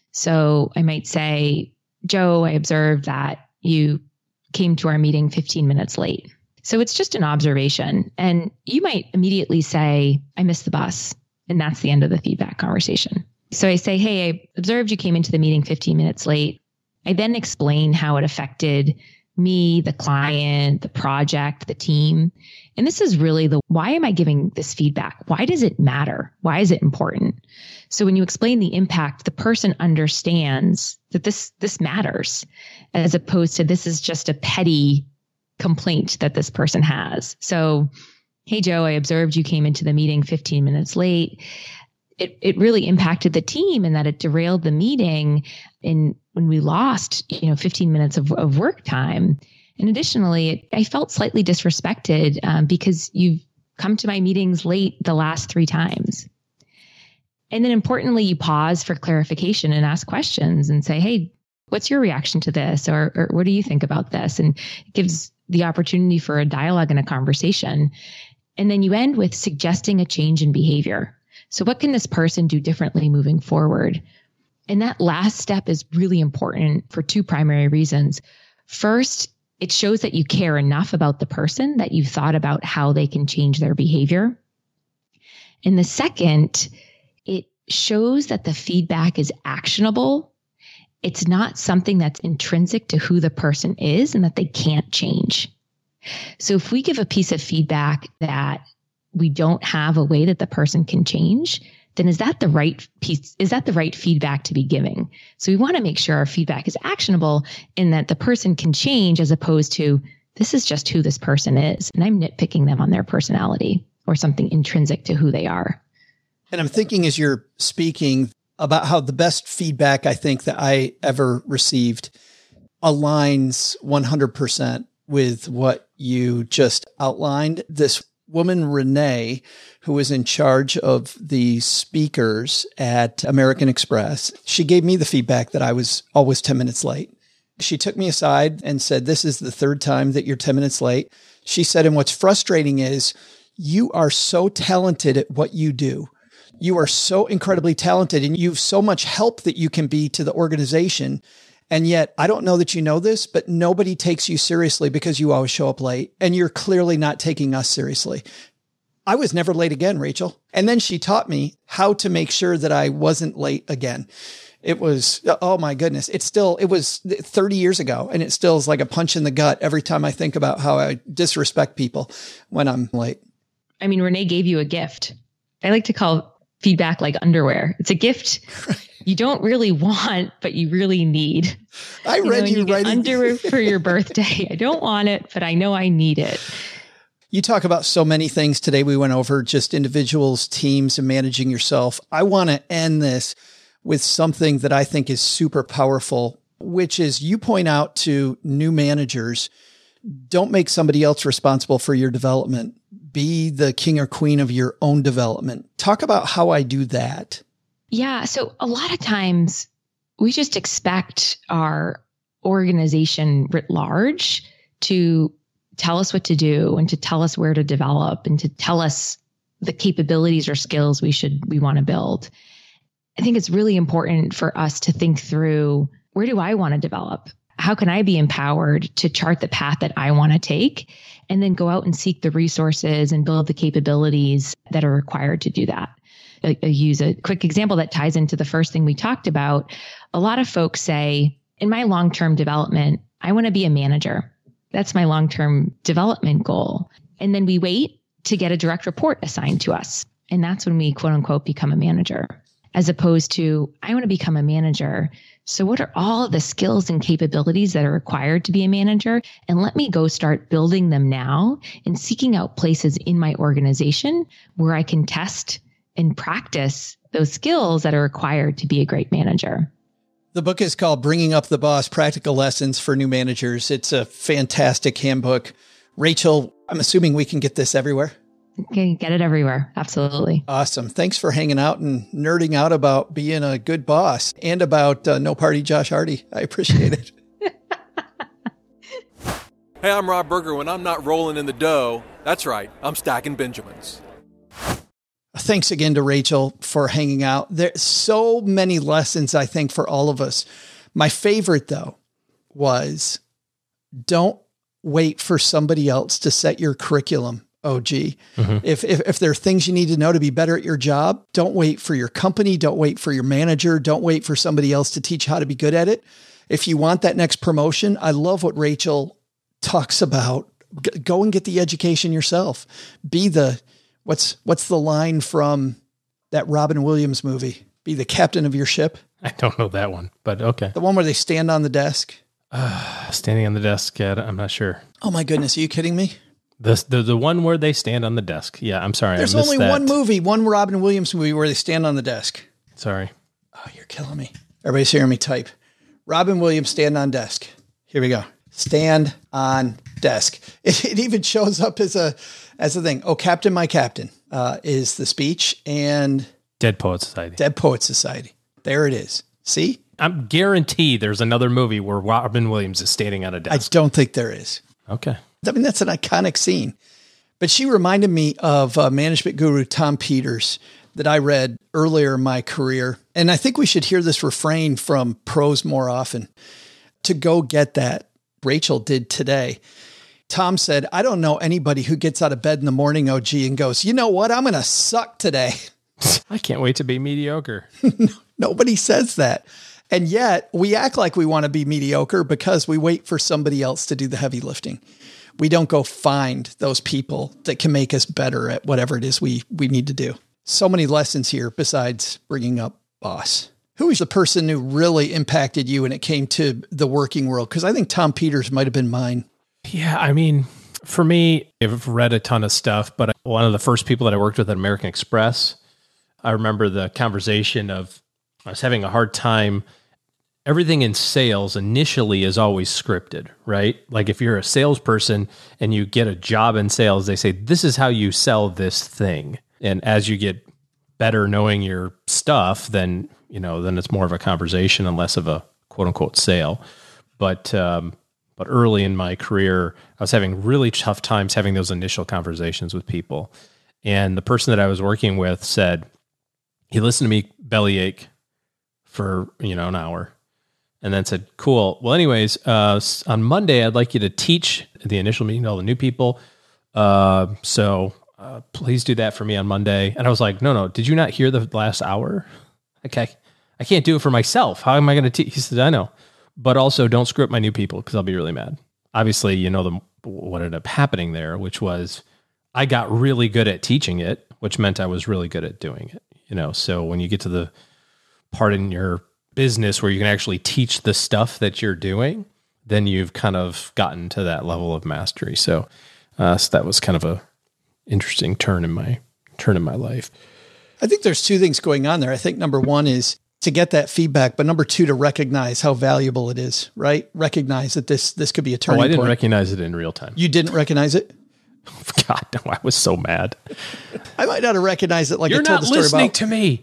So I might say, Joe, I observed that you came to our meeting fifteen minutes late. So it's just an observation. And you might immediately say, I missed the bus. And that's the end of the feedback conversation. So I say, hey, I observed you came into the meeting fifteen minutes late. I then explain how it affected me, the client, the project, the team. And this is really the, why am I giving this feedback? Why does it matter? Why is it important? So when you explain the impact, the person understands that this, this matters, as opposed to this is just a petty complaint that this person has. So, hey, Joe, I observed you came into the meeting fifteen minutes late. It it really impacted the team in that it derailed the meeting in when we lost, you know, fifteen minutes of, of work time. And additionally, it, I felt slightly disrespected um, because you've come to my meetings late the last three times. And then importantly, you pause for clarification and ask questions and say, hey, what's your reaction to this? Or, or what do you think about this? And it gives the opportunity for a dialogue and a conversation. And then you end with suggesting a change in behavior. So what can this person do differently moving forward? And that last step is really important for two primary reasons. First, it shows that you care enough about the person that you've thought about how they can change their behavior. And the second, it shows that the feedback is actionable. It's not something that's intrinsic to who the person is and that they can't change. So if we give a piece of feedback that we don't have a way that the person can change, then is that the right piece? Is that the right feedback to be giving? So we want to make sure our feedback is actionable and that the person can change, as opposed to this is just who this person is. And I'm nitpicking them on their personality or something intrinsic to who they are. And I'm thinking as you're speaking about how the best feedback I think that I ever received aligns one hundred percent with what you just outlined. This woman, Renee, who was in charge of the speakers at American Express, she gave me the feedback that I was always ten minutes late. She took me aside and said, this is the third time that you're ten minutes late. She said, and what's frustrating is you are so talented at what you do. You are so incredibly talented and you've so much help that you can be to the organization. And yet, I don't know that you know this, but nobody takes you seriously because you always show up late and you're clearly not taking us seriously. I was never late again, Rachel. And then she taught me how to make sure that I wasn't late again. It was, oh my goodness. It's still, it was thirty years ago and it still is like a punch in the gut every time I think about how I disrespect people when I'm late. I mean, Renee gave you a gift. I like to call feedback like underwear. It's a gift you don't really want, but you really need. I you read know, you, you writing underwear for your birthday. I don't want it, but I know I need it. You talk about so many things today. We went over just individuals, teams, and managing yourself. I want to end this with something that I think is super powerful, which is you point out to new managers, don't make somebody else responsible for your development. Be the king or queen of your own development. Talk about how I do that. Yeah. So a lot of times we just expect our organization writ large to tell us what to do and to tell us where to develop and to tell us the capabilities or skills we should, we want to build. I think it's really important for us to think through, where do I want to develop? How can I be empowered to chart the path that I want to take and then go out and seek the resources and build the capabilities that are required to do that? I, I use a quick example that ties into the first thing we talked about. A lot of folks say, in my long-term development, I want to be a manager. That's my long-term development goal. And then we wait to get a direct report assigned to us. And that's when we quote unquote become a manager, as opposed to, I want to become a manager. So what are all of the skills and capabilities that are required to be a manager? And let me go start building them now and seeking out places in my organization where I can test and practice those skills that are required to be a great manager. The book is called Bringing Up the Boss, Practical Lessons for New Managers. It's a fantastic handbook. Rachel, I'm assuming we can get this everywhere. You can get it everywhere. Absolutely. Awesome. Thanks for hanging out and nerding out about being a good boss and about uh, No Party Josh Hardy. I appreciate it. Hey, I'm Rob Berger. When I'm not rolling in the dough, that's right, I'm stacking Benjamins. Thanks again to Rachel for hanging out. There's so many lessons, I think, for all of us. My favorite, though, was don't wait for somebody else to set your curriculum, O G. Mm-hmm. If, if if there are things you need to know to be better at your job, don't wait for your company. Don't wait for your manager. Don't wait for somebody else to teach you how to be good at it. If you want that next promotion, I love what Rachel talks about. G- go and get the education yourself. Be the... What's what's the line from that Robin Williams movie? Be the captain of your ship. I don't know that one, but okay. The one where they stand on the desk. Uh, standing on the desk. Yeah, I'm not sure. Oh my goodness. Are you kidding me? The, the, the one where they stand on the desk. Yeah, I'm sorry. There's I missed only that. one movie, one Robin Williams movie where they stand on the desk. Sorry. Oh, you're killing me. Everybody's hearing me type. Robin Williams, stand on desk. Here we go. Stand on desk. It, it even shows up as a, as a thing. Oh, Captain, my captain, uh, is the speech, and Dead Poet Society. Dead Poet Society. There it is. See? I'm guaranteed there's another movie where Robin Williams is standing on a desk. I don't think there is. Okay. I mean, that's an iconic scene. But she reminded me of uh, management guru Tom Peters that I read earlier in my career. And I think we should hear this refrain from pros more often. To go get that, Rachel did today. Tom said, I don't know anybody who gets out of bed in the morning, O G, and goes, you know what? I'm going to suck today. I can't wait to be mediocre. No, nobody says that. And yet we act like we want to be mediocre because we wait for somebody else to do the heavy lifting. We don't go find those people that can make us better at whatever it is we, we need to do. So many lessons here besides bringing up boss. Who is the person who really impacted you when it came to the working world? Because I think Tom Peters might have been mine. Yeah, I mean, for me, I've read a ton of stuff, but one of the first people that I worked with at American Express, I remember the conversation of I was having a hard time. Everything in sales initially is always scripted, right? Like if you're a salesperson and you get a job in sales, they say, this is how you sell this thing. And as you get better knowing your stuff, then, you know, then it's more of a conversation and less of a quote unquote sale. But, um, but early in my career, I was having really tough times having those initial conversations with people. And the person that I was working with said, He listened to me bellyache for, you know, an hour and then said, cool. Well, anyways, uh, on Monday, I'd like you to teach the initial meeting to all the new people. Uh, so uh, please do that for me on Monday. And I was like, no, no, did you not hear the last hour? Okay. I can't do it for myself. How am I going to teach? He said, I know, but also don't screw up my new people because I'll be really mad. Obviously, you know, the, what ended up happening there, which was I got really good at teaching it, which meant I was really good at doing it. You know, so when you get to the part in your business where you can actually teach the stuff that you're doing, then you've kind of gotten to that level of mastery. So, uh, so that was kind of a interesting turn in my turn in my life. I think there's two things going on there. I think number one is to get that feedback, but number two, to recognize how valuable it is, right? Recognize that this, this could be a turning point. Oh, I didn't point. recognize it in real time. You didn't recognize it? God, no, I was so mad. I might not have recognized it like You're I told not the story listening about. to me.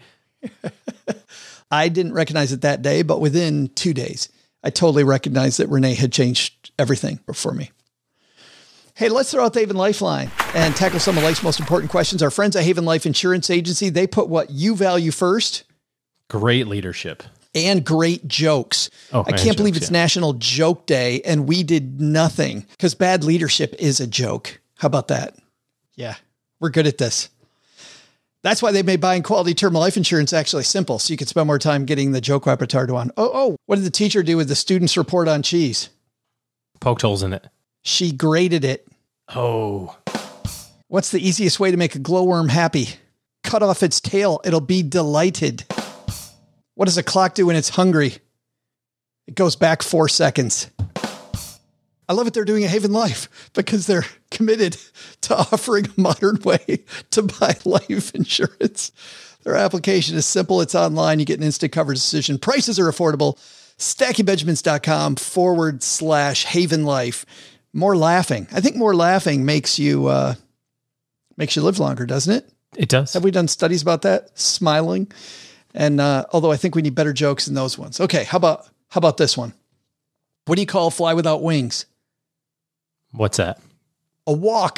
I didn't recognize it that day, but within two days, I totally recognized that Renee had changed everything for me. Hey, let's throw out the Haven Lifeline and tackle some of life's most important questions. Our friends at Haven Life Insurance Agency, they put what you value first. Great leadership. And great jokes. Oh, I can't believe jokes, it's yeah. National Joke Day and we did nothing because bad leadership is a joke. How about that? Yeah, we're good at this. That's why they made buying quality term life insurance actually simple. So you could spend more time getting the joke repertoire to on. Oh, oh, what did the teacher do with the student's report on cheese? Poked holes in it. She graded it. Oh. What's the easiest way to make a glowworm happy? Cut off its tail. It'll be delighted. What does a clock do when it's hungry? It goes back four seconds. I love what they're doing at Haven Life because they're committed to offering a modern way to buy life insurance. Their application is simple. It's online. You get an instant coverage decision. Prices are affordable. StackyBenjamins.com forward slash Haven Life. More laughing. I think more laughing makes you, uh, makes you live longer, doesn't it? It does. Have we done studies about that? Smiling. And, uh, although I think we need better jokes than those ones. Okay. How about, how about this one? What do you call a fly without wings? What's that? A walk.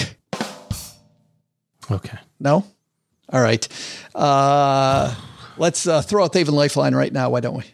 Okay. No? All right. Uh, let's uh, throw out the Haven Lifeline right now. Why don't we?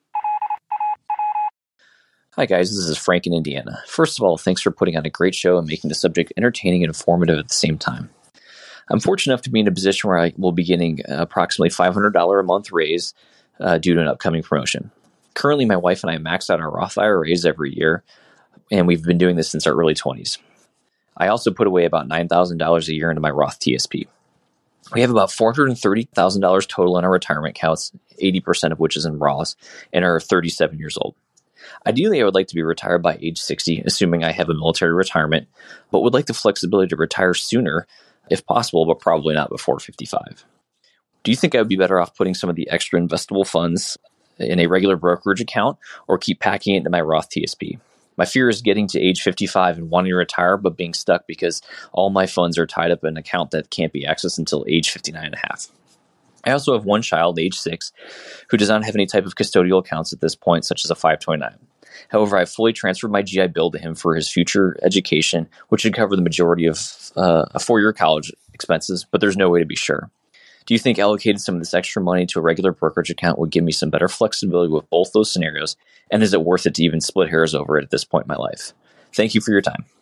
Hi, guys. This is Frank in Indiana. First of all, thanks for putting on a great show and making the subject entertaining and informative at the same time. I'm fortunate enough to be in a position where I will be getting approximately five hundred dollars a month raise uh, due to an upcoming promotion. Currently, my wife and I max out our Roth I R As every year, and we've been doing this since our early twenties. I also put away about nine thousand dollars a year into my Roth T S P. We have about four hundred thirty thousand dollars total in our retirement accounts, eighty percent of which is in Roths, and are thirty-seven years old. Ideally, I would like to be retired by age sixty, assuming I have a military retirement, but would like the flexibility to retire sooner if possible, but probably not before fifty-five. Do you think I would be better off putting some of the extra investable funds in a regular brokerage account or keep packing it into my Roth T S P? My fear is getting to age fifty-five and wanting to retire, but being stuck because all my funds are tied up in an account that can't be accessed until age fifty-nine and a half. I also have one child, age six, who does not have any type of custodial accounts at this point, such as a five twenty-nine. However, I've fully transferred my G I Bill to him for his future education, which should cover the majority of uh, a four-year college expenses, but there's no way to be sure. Do you think allocating some of this extra money to a regular brokerage account would give me some better flexibility with both those scenarios? And is it worth it to even split hairs over it at this point in my life? Thank you for your time.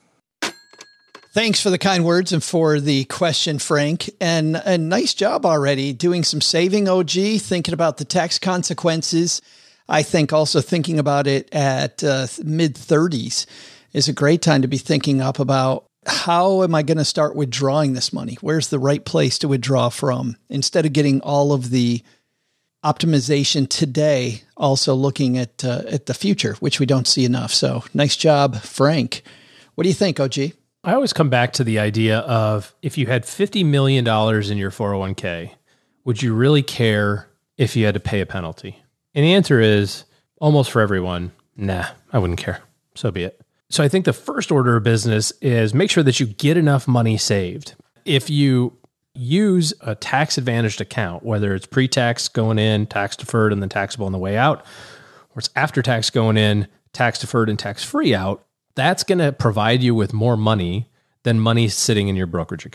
Thanks for the kind words and for the question, Frank. And a nice job already doing some saving, O G, thinking about the tax consequences. I think also thinking about it at uh, mid thirties is a great time to be thinking up about how am I going to start withdrawing this money? Where's the right place to withdraw from? Instead of getting all of the optimization today, also looking at uh, at the future, which we don't see enough. So nice job, Frank. What do you think, O G? I always come back to the idea of if you had fifty million dollars in your four oh one k, would you really care if you had to pay a penalty? And the answer is almost for everyone, nah, I wouldn't care. So be it. So I think the first order of business is make sure that you get enough money saved. If you use a tax-advantaged account, whether it's pre-tax going in, tax-deferred, and then taxable on the way out, or it's after-tax going in, tax-deferred and tax-free out, that's going to provide you with more money than money sitting in your brokerage account.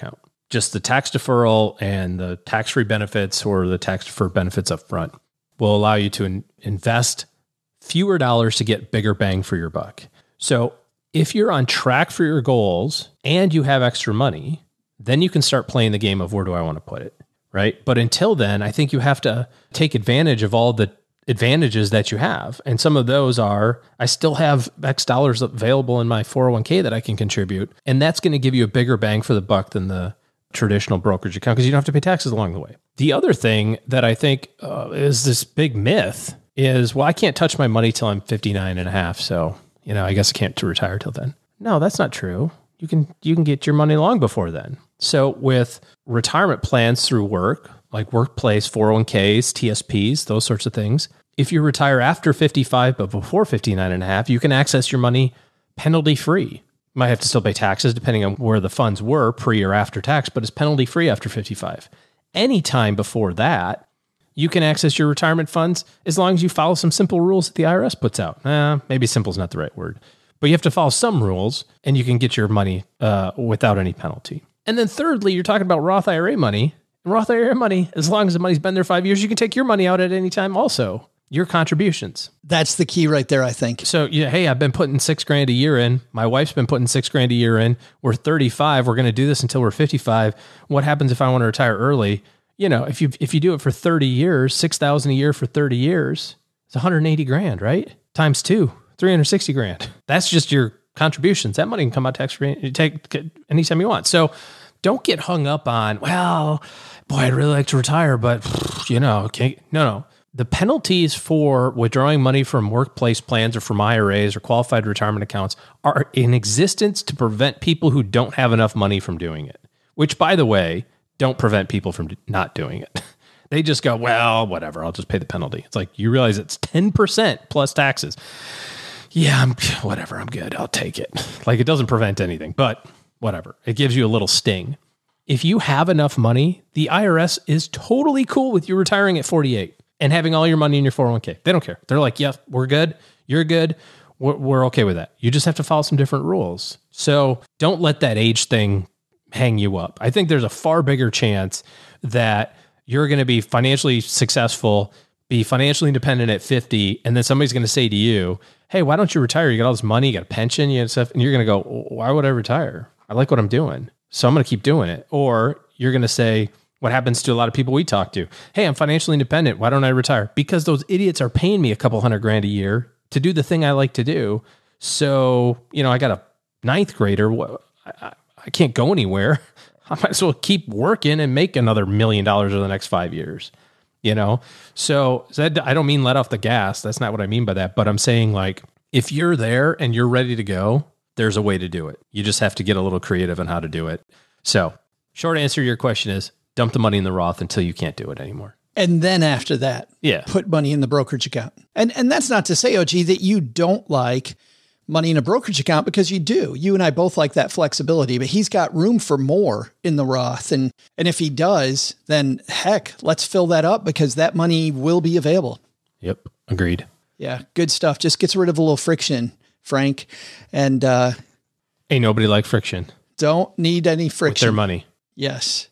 just the tax deferral and the tax-free benefits or the tax-deferred benefits up front will allow you to in- invest fewer dollars to get bigger bang for your buck. So if you're on track for your goals and you have extra money, then you can start playing the game of where do I want to put it, right? But until then, I think you have to take advantage of all the advantages that you have. And some of those are, I still have X dollars available in my four oh one k that I can contribute. And that's going to give you a bigger bang for the buck than the traditional brokerage account because you don't have to pay taxes along the way. The other thing that I think uh, is this big myth is, well, I can't touch my money till I'm fifty-nine and a half. So, you know, I guess I can't to retire till then. No, that's not true. You can, you can get your money long before then. So with retirement plans through work, like workplace, four oh one k's, T S Ps, those sorts of things. If you retire after fifty-five, but before fifty-nine and a half, you can access your money penalty free. You might have to still pay taxes depending on where the funds were pre or after tax, but it's penalty free after fifty-five. Anytime before that, you can access your retirement funds as long as you follow some simple rules that the I R S puts out. Eh, maybe simple is not the right word, but you have to follow some rules and you can get your money uh, without any penalty. And then thirdly, you're talking about Roth I R A money. Roth I R A money, as long as the money's been there five years, you can take your money out at any time also. Your contributions. That's the key right there, I think. So, yeah, hey, I've been putting six grand a year in. My wife's been putting six grand a year in. We're thirty-five. We're going to do this until we're fifty-five. What happens if I want to retire early? You know, if you if you do it for thirty years, six thousand a year for thirty years, it's one hundred eighty grand, right? Times two, three hundred sixty grand. That's just your contributions. That money can come out tax free. You take anytime you want. So don't get hung up on, well, boy, I'd really like to retire, but you know, okay, no, no. The penalties for withdrawing money from workplace plans or from I R As or qualified retirement accounts are in existence to prevent people who don't have enough money from doing it, which, by the way, don't prevent people from not doing it. They just go, well, whatever, I'll just pay the penalty. It's like, you realize it's ten percent plus taxes. Yeah, I'm whatever, I'm good. I'll take it. Like, it doesn't prevent anything, but whatever. It gives you a little sting. If you have enough money, the I R S is totally cool with you retiring at forty-eight. And having all your money in your four oh one k. They don't care. They're like, yeah, we're good. You're good. We're, we're okay with that. You just have to follow some different rules. So don't let that age thing hang you up. I think there's a far bigger chance that you're going to be financially successful, be financially independent at fifty, and then somebody's going to say to you, hey, why don't you retire? You got all this money, you got a pension, you got stuff, and you're going to go, why would I retire? I like what I'm doing, so I'm going to keep doing it. Or you're going to say, what happens to a lot of people we talk to? Hey, I'm financially independent. Why don't I retire? Because those idiots are paying me a couple hundred grand a year to do the thing I like to do. So, you know, I got a ninth grader. I, I can't go anywhere. I might as well keep working and make another million dollars over the next five years, you know? So I don't mean let off the gas. That's not what I mean by that. But I'm saying, like, if you're there and you're ready to go, there's a way to do it. You just have to get a little creative on how to do it. So short answer to your question is, dump the money in the Roth until you can't do it anymore. And then after that, yeah, put money in the brokerage account. And and that's not to say, O G, that you don't like money in a brokerage account, because you do. You and I both like that flexibility, but he's got room for more in the Roth. And, and if he does, then heck, let's fill that up, because that money will be available. Yep. Agreed. Yeah. Good stuff. Just gets rid of a little friction, Frank. And uh, ain't nobody like friction. Don't need any friction. With their money. Yes.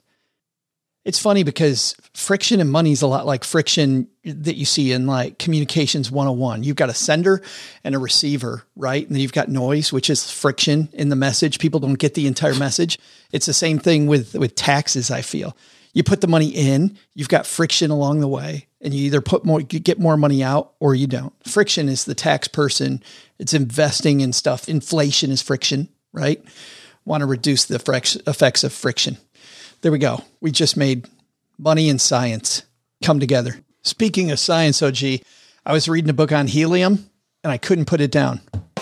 It's funny because friction and money is a lot like friction that you see in like communications one oh one. You've got a sender and a receiver, right? And then you've got noise, which is friction in the message. People don't get the entire message. It's the same thing with, with taxes, I feel. You put the money in, you've got friction along the way, and you either put more, you get more money out, or you don't. Friction is the tax person. It's investing in stuff. Inflation is friction, right? Want to reduce the effects of friction. There we go. We just made money and science come together. Speaking of science, O G, I was reading a book on helium and I couldn't put it down.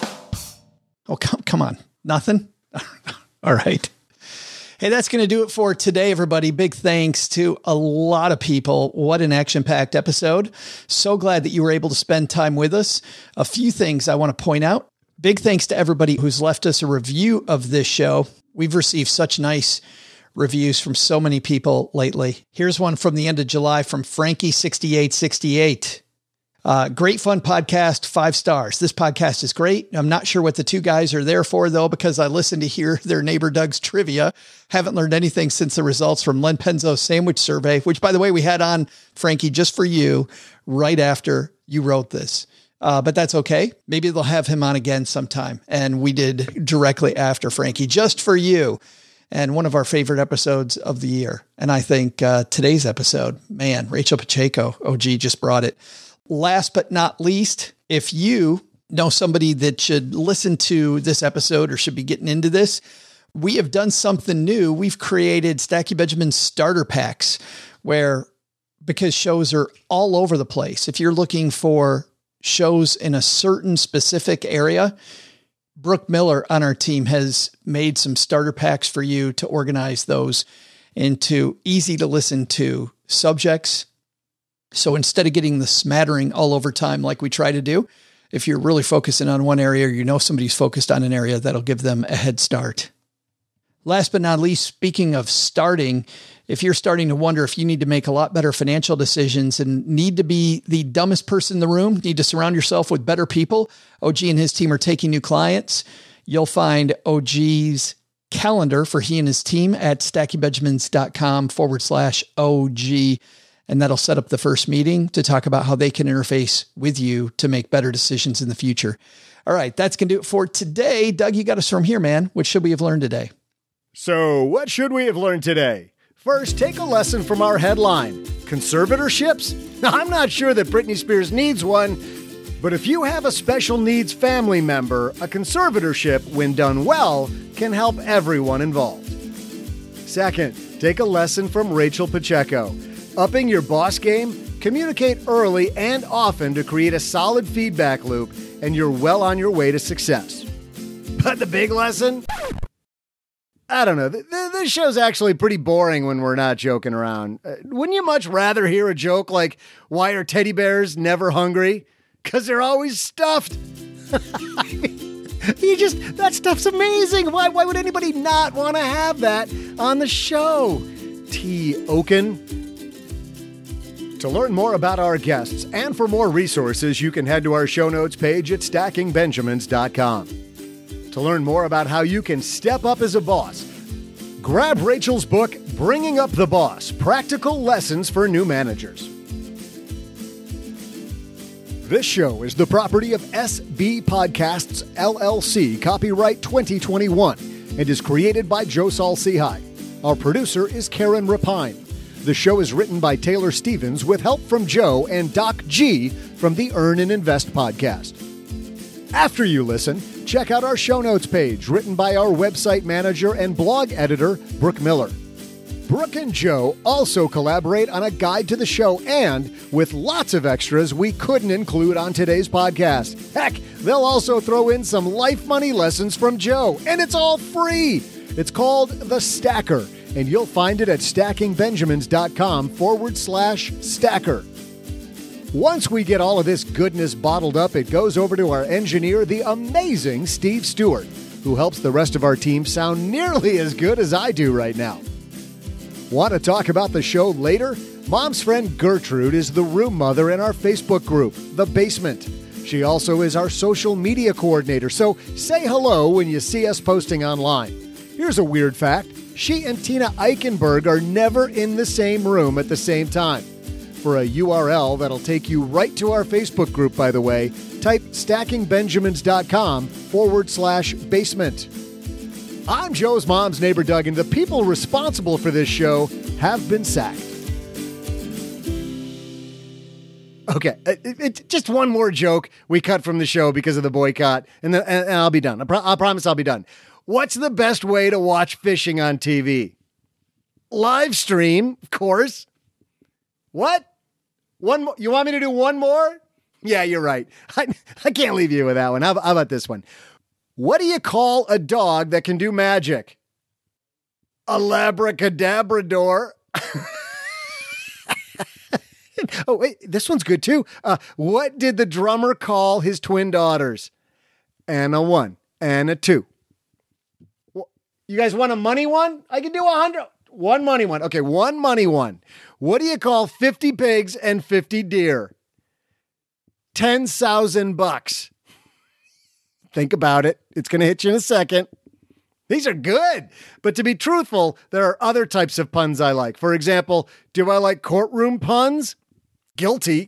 Oh, come, come on. Nothing? All right. Hey, that's going to do it for today, everybody. Big thanks to a lot of people. What an action-packed episode. So glad that you were able to spend time with us. A few things I want to point out. Big thanks to everybody who's left us a review of this show. We've received such nice reviews from so many people lately. Here's one from the end of July from Frankie sixty-eight sixty-eight. Uh, great fun podcast, five stars. This podcast is great. I'm not sure what the two guys are there for though, because I listened to hear their neighbor Doug's trivia. Haven't learned anything since the results from Len Penzo's sandwich survey, which by the way, we had on Frankie just for you right after you wrote this. Uh, but that's okay. Maybe they'll have him on again sometime. And we did directly after Frankie, just for you. And one of our favorite episodes of the year. And I think uh, today's episode, man, Rachel Pacheco, O G just brought it. Last but not least, if you know somebody that should listen to this episode or should be getting into this, we have done something new. We've created Stacky Benjamin starter packs where, because shows are all over the place, if you're looking for shows in a certain specific area, Brooke Miller on our team has made some starter packs for you to organize those into easy to listen to subjects. So instead of getting the smattering all over time like we try to do, if you're really focusing on one area, or you know somebody's focused on an area, that'll give them a head start. Last but not least, speaking of starting, if you're starting to wonder if you need to make a lot better financial decisions and need to be the dumbest person in the room, need to surround yourself with better people, O G and his team are taking new clients. You'll find O G's calendar for he and his team at stackybenjamins.com forward slash OG. And that'll set up the first meeting to talk about how they can interface with you to make better decisions in the future. All right, that's going to do it for today. Doug, you got us from here, man. What should we have learned today? So what should we have learned today? First, take a lesson from our headline. Conservatorships? Now, I'm not sure that Britney Spears needs one, but if you have a special needs family member, a conservatorship, when done well, can help everyone involved. Second, take a lesson from Rachel Pacheco. Upping your boss game? Communicate early and often to create a solid feedback loop, and you're well on your way to success. But the big lesson? I don't know. This show's actually pretty boring when we're not joking around. Uh, wouldn't you much rather hear a joke like, why are teddy bears never hungry? Because they're always stuffed. I mean, you just, that stuff's amazing. Why, why would anybody not want to have that on the show? T. Oaken. To learn more about our guests and for more resources, you can head to our show notes page at stacking benjamins dot com. To learn more about how you can step up as a boss, grab Rachel's book, Bringing Up the Boss, Practical Lessons for New Managers. This show is the property of S B Podcasts, L L C, copyright twenty twenty-one, and is created by Joe Saul-Sehy. Our producer is Karen Rapine. The show is written by Taylor Stevens with help from Joe and Doc G from the Earn and Invest podcast. After you listen, check out our show notes page written by our website manager and blog editor, Brooke Miller. Brooke and Joe also collaborate on a guide to the show and with lots of extras we couldn't include on today's podcast. Heck, they'll also throw in some life money lessons from Joe, and it's all free. It's called The Stacker, and you'll find it at stacking benjamins dot com forward slash stacker. Once we get all of this goodness bottled up, it goes over to our engineer, the amazing Steve Stewart, who helps the rest of our team sound nearly as good as I do right now. Want to talk about the show later? Mom's friend Gertrude is the room mother in our Facebook group, The Basement. She also is our social media coordinator, so say hello when you see us posting online. Here's a weird fact. She and Tina Eichenberg are never in the same room at the same time. For a U R L that'll take you right to our Facebook group, by the way, type stacking benjamins dot com forward slash basement. I'm Joe's mom's neighbor, Doug, and the people responsible for this show have been sacked. Okay, it, it, just one more joke we cut from the show because of the boycott, and, then, and, and I'll be done. I, pro- I promise I'll be done. What's the best way to watch fishing on T V? Live stream, of course. What? One more? You want me to do one more? Yeah, you're right. I, I can't leave you with that one. How, how about this one? What do you call a dog that can do magic? A labracadabrador. Oh, wait, this one's good too. Uh, what did the drummer call his twin daughters? And a one and a two. You guys want a money one? I can do a hundred. One money one. Okay, one money one. What do you call fifty pigs and fifty deer? ten thousand bucks. Think about it. It's going to hit you in a second. These are good. But to be truthful, there are other types of puns I like. For example, do I like courtroom puns? Guilty.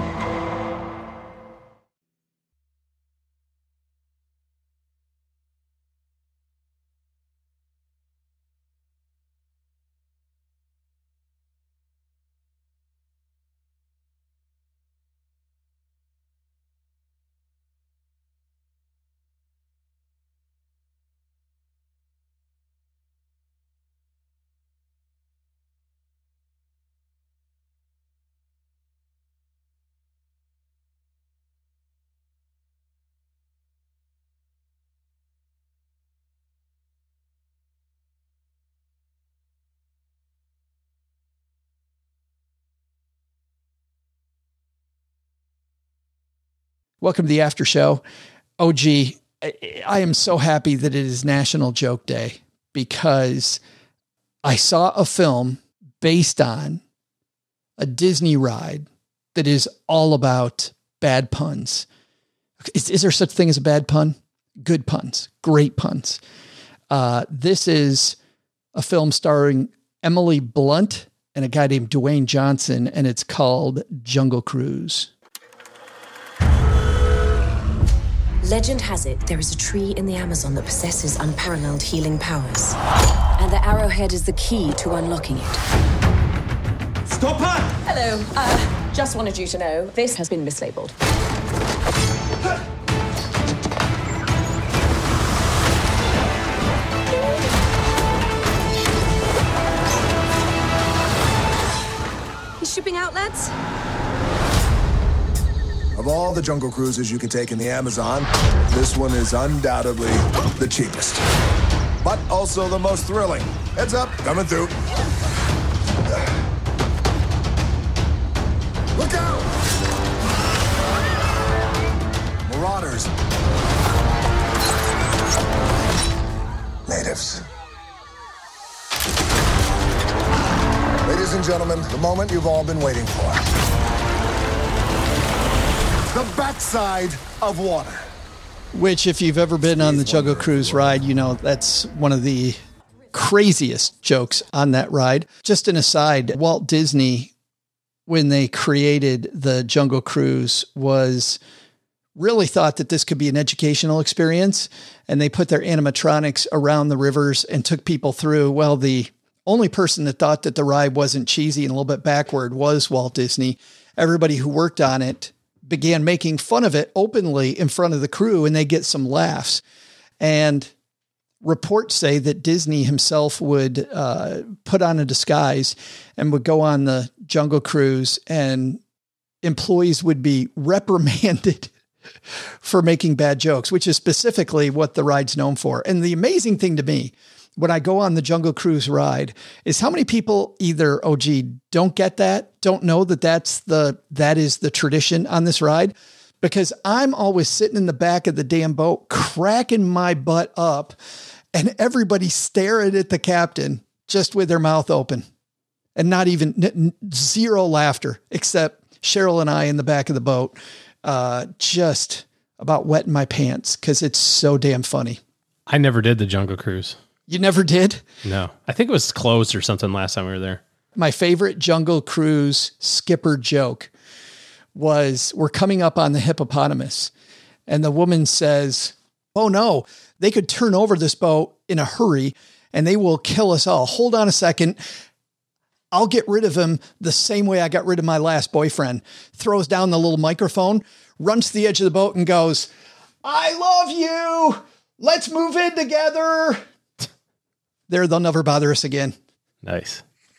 Welcome to the after show. O G, I am so happy that it is National Joke Day because I saw a film based on a Disney ride that is all about bad puns. Is, is there such thing as a bad pun? Good puns, great puns. Uh, this is a film starring Emily Blunt and a guy named Dwayne Johnson, and it's called Jungle Cruise. Legend has it there is a tree in the Amazon that possesses unparalleled healing powers. And the arrowhead is the key to unlocking it. Stop her! Hello. Uh, just wanted you to know, this has been mislabeled. He's shipping out, lads? Of all the jungle cruises you can take in the Amazon, this one is undoubtedly the cheapest. But also the most thrilling. Heads up, coming through. Look out! Marauders. Natives. Ladies and gentlemen, the moment you've all been waiting for. The backside of water. Which, if you've ever been on the Jungle Cruise ride, you know that's one of the craziest jokes on that ride. Just an aside, Walt Disney, when they created the Jungle Cruise, was really thought that this could be an educational experience. And they put their animatronics around the rivers and took people through. Well, the only person that thought that the ride wasn't cheesy and a little bit backward was Walt Disney. Everybody who worked on it began making fun of it openly in front of the crew, and they get some laughs. And reports say that Disney himself would uh, put on a disguise and would go on the Jungle Cruise, and employees would be reprimanded for making bad jokes, which is specifically what the ride's known for. And the amazing thing to me, when I go on the Jungle Cruise ride, is how many people either, O G, don't get that, don't know that that's the, that is the tradition on this ride, because I'm always sitting in the back of the damn boat, cracking my butt up, and everybody staring at the captain just with their mouth open and not even n- zero laughter, except Cheryl and I in the back of the boat, uh, just about wetting my pants because it's so damn funny. I never did the Jungle Cruise. You never did? No. I think it was closed or something last time we were there. My favorite Jungle Cruise skipper joke was, we're coming up on the hippopotamus, and the woman says, oh no, they could turn over this boat in a hurry and they will kill us all. Hold on a second. I'll get rid of him the same way I got rid of my last boyfriend. Throws down the little microphone, runs to the edge of the boat and goes, I love you. Let's move in together. There, they'll never bother us again. Nice.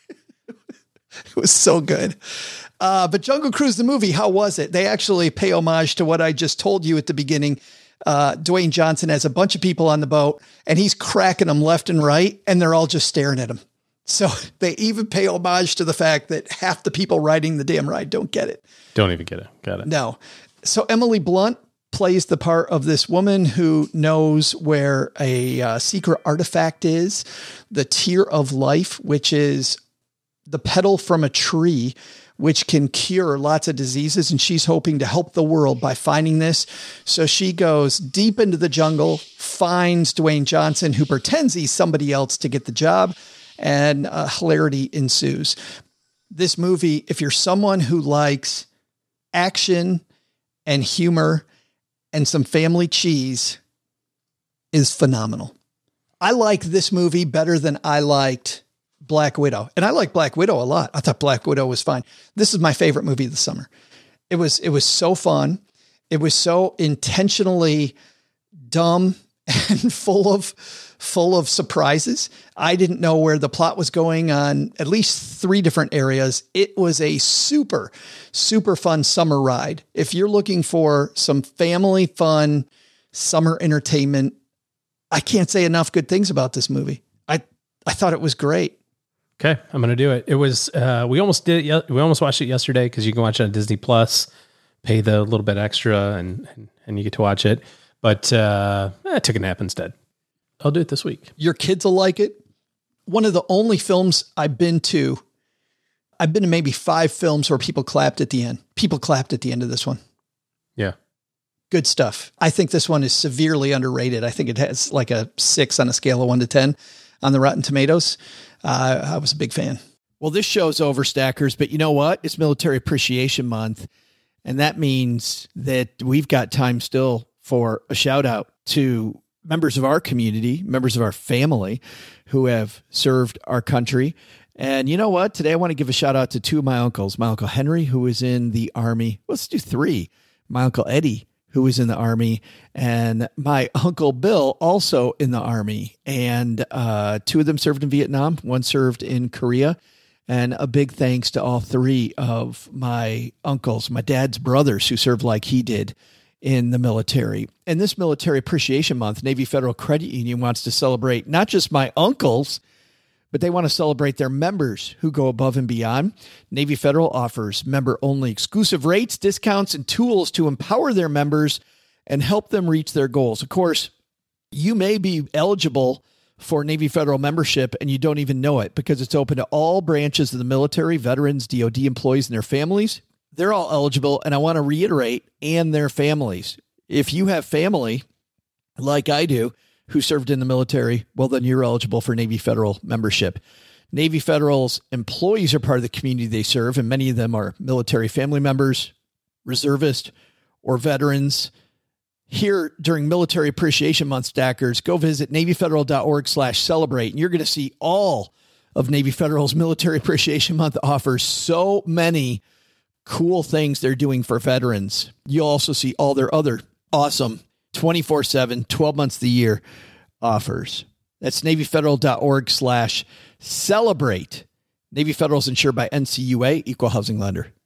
It was so good. Uh, but Jungle Cruise, the movie, how was it? They actually pay homage to what I just told you at the beginning. Uh, Dwayne Johnson has a bunch of people on the boat, and he's cracking them left and right, and they're all just staring at him. So they even pay homage to the fact that half the people riding the damn ride don't get it. Don't even get it. Got it. No. So Emily Blunt plays the part of this woman who knows where a uh, secret artifact is, the Tear of Life, which is the petal from a tree, which can cure lots of diseases. And she's hoping to help the world by finding this. So she goes deep into the jungle, finds Dwayne Johnson, who pretends he's somebody else to get the job, and uh, hilarity ensues. This movie, if you're someone who likes action and humor and some family cheese, is phenomenal. I like this movie better than I liked Black Widow. And I like Black Widow a lot. I thought Black Widow was fine. This is my favorite movie of the summer. It was, it was so fun. It was so intentionally dumb and full of, full of surprises. I didn't know where the plot was going on at least three different areas. It was a super, super fun summer ride. If you're looking for some family fun summer entertainment, I can't say enough good things about this movie. I, I thought it was great. Okay, I'm going to do it. It was, uh, we almost did it. We almost watched it yesterday because you can watch it on Disney Plus, pay the little bit extra and, and, and you get to watch it. But uh, I took a nap instead. I'll do it this week. Your kids will like it. One of the only films I've been to, I've been to maybe five films where people clapped at the end. People clapped at the end of this one. Yeah. Good stuff. I think this one is severely underrated. I think it has like a six on a scale of one to ten on the Rotten Tomatoes. Uh, I was a big fan. Well, this show's over, Stackers, but you know what? It's Military Appreciation Month. And that means that we've got time still for a shout out to members of our community, members of our family who have served our country. And you know what? Today I want to give a shout out to two of my uncles. My Uncle Henry, who was in the Army. Let's do three. My Uncle Eddie, who was in the Army, and my Uncle Bill, also in the Army. And uh, two of them served in Vietnam. One served in Korea. And a big thanks to all three of my uncles, my dad's brothers, who served like he did in the military. And this Military Appreciation Month, Navy Federal Credit Union wants to celebrate not just my uncles, but they want to celebrate their members who go above and beyond. Navy Federal offers member-only exclusive rates, discounts, and tools to empower their members and help them reach their goals. Of course, you may be eligible for Navy Federal membership and you don't even know it because it's open to all branches of the military, veterans, D O D employees, and their families. They're all eligible, and I want to reiterate, and their families. If you have family, like I do, who served in the military, well, then you're eligible for Navy Federal membership. Navy Federal's employees are part of the community they serve, and many of them are military family members, reservists, or veterans. Here during Military Appreciation Month, Stackers, go visit NavyFederal.org slash celebrate, and you're going to see all of Navy Federal's Military Appreciation Month offers so many cool things they're doing for veterans. You'll also see all their other awesome twenty-four seven, twelve months of the year offers. That's NavyFederal.org slash celebrate. Navy Federal is insured by N C U A, Equal Housing Lender.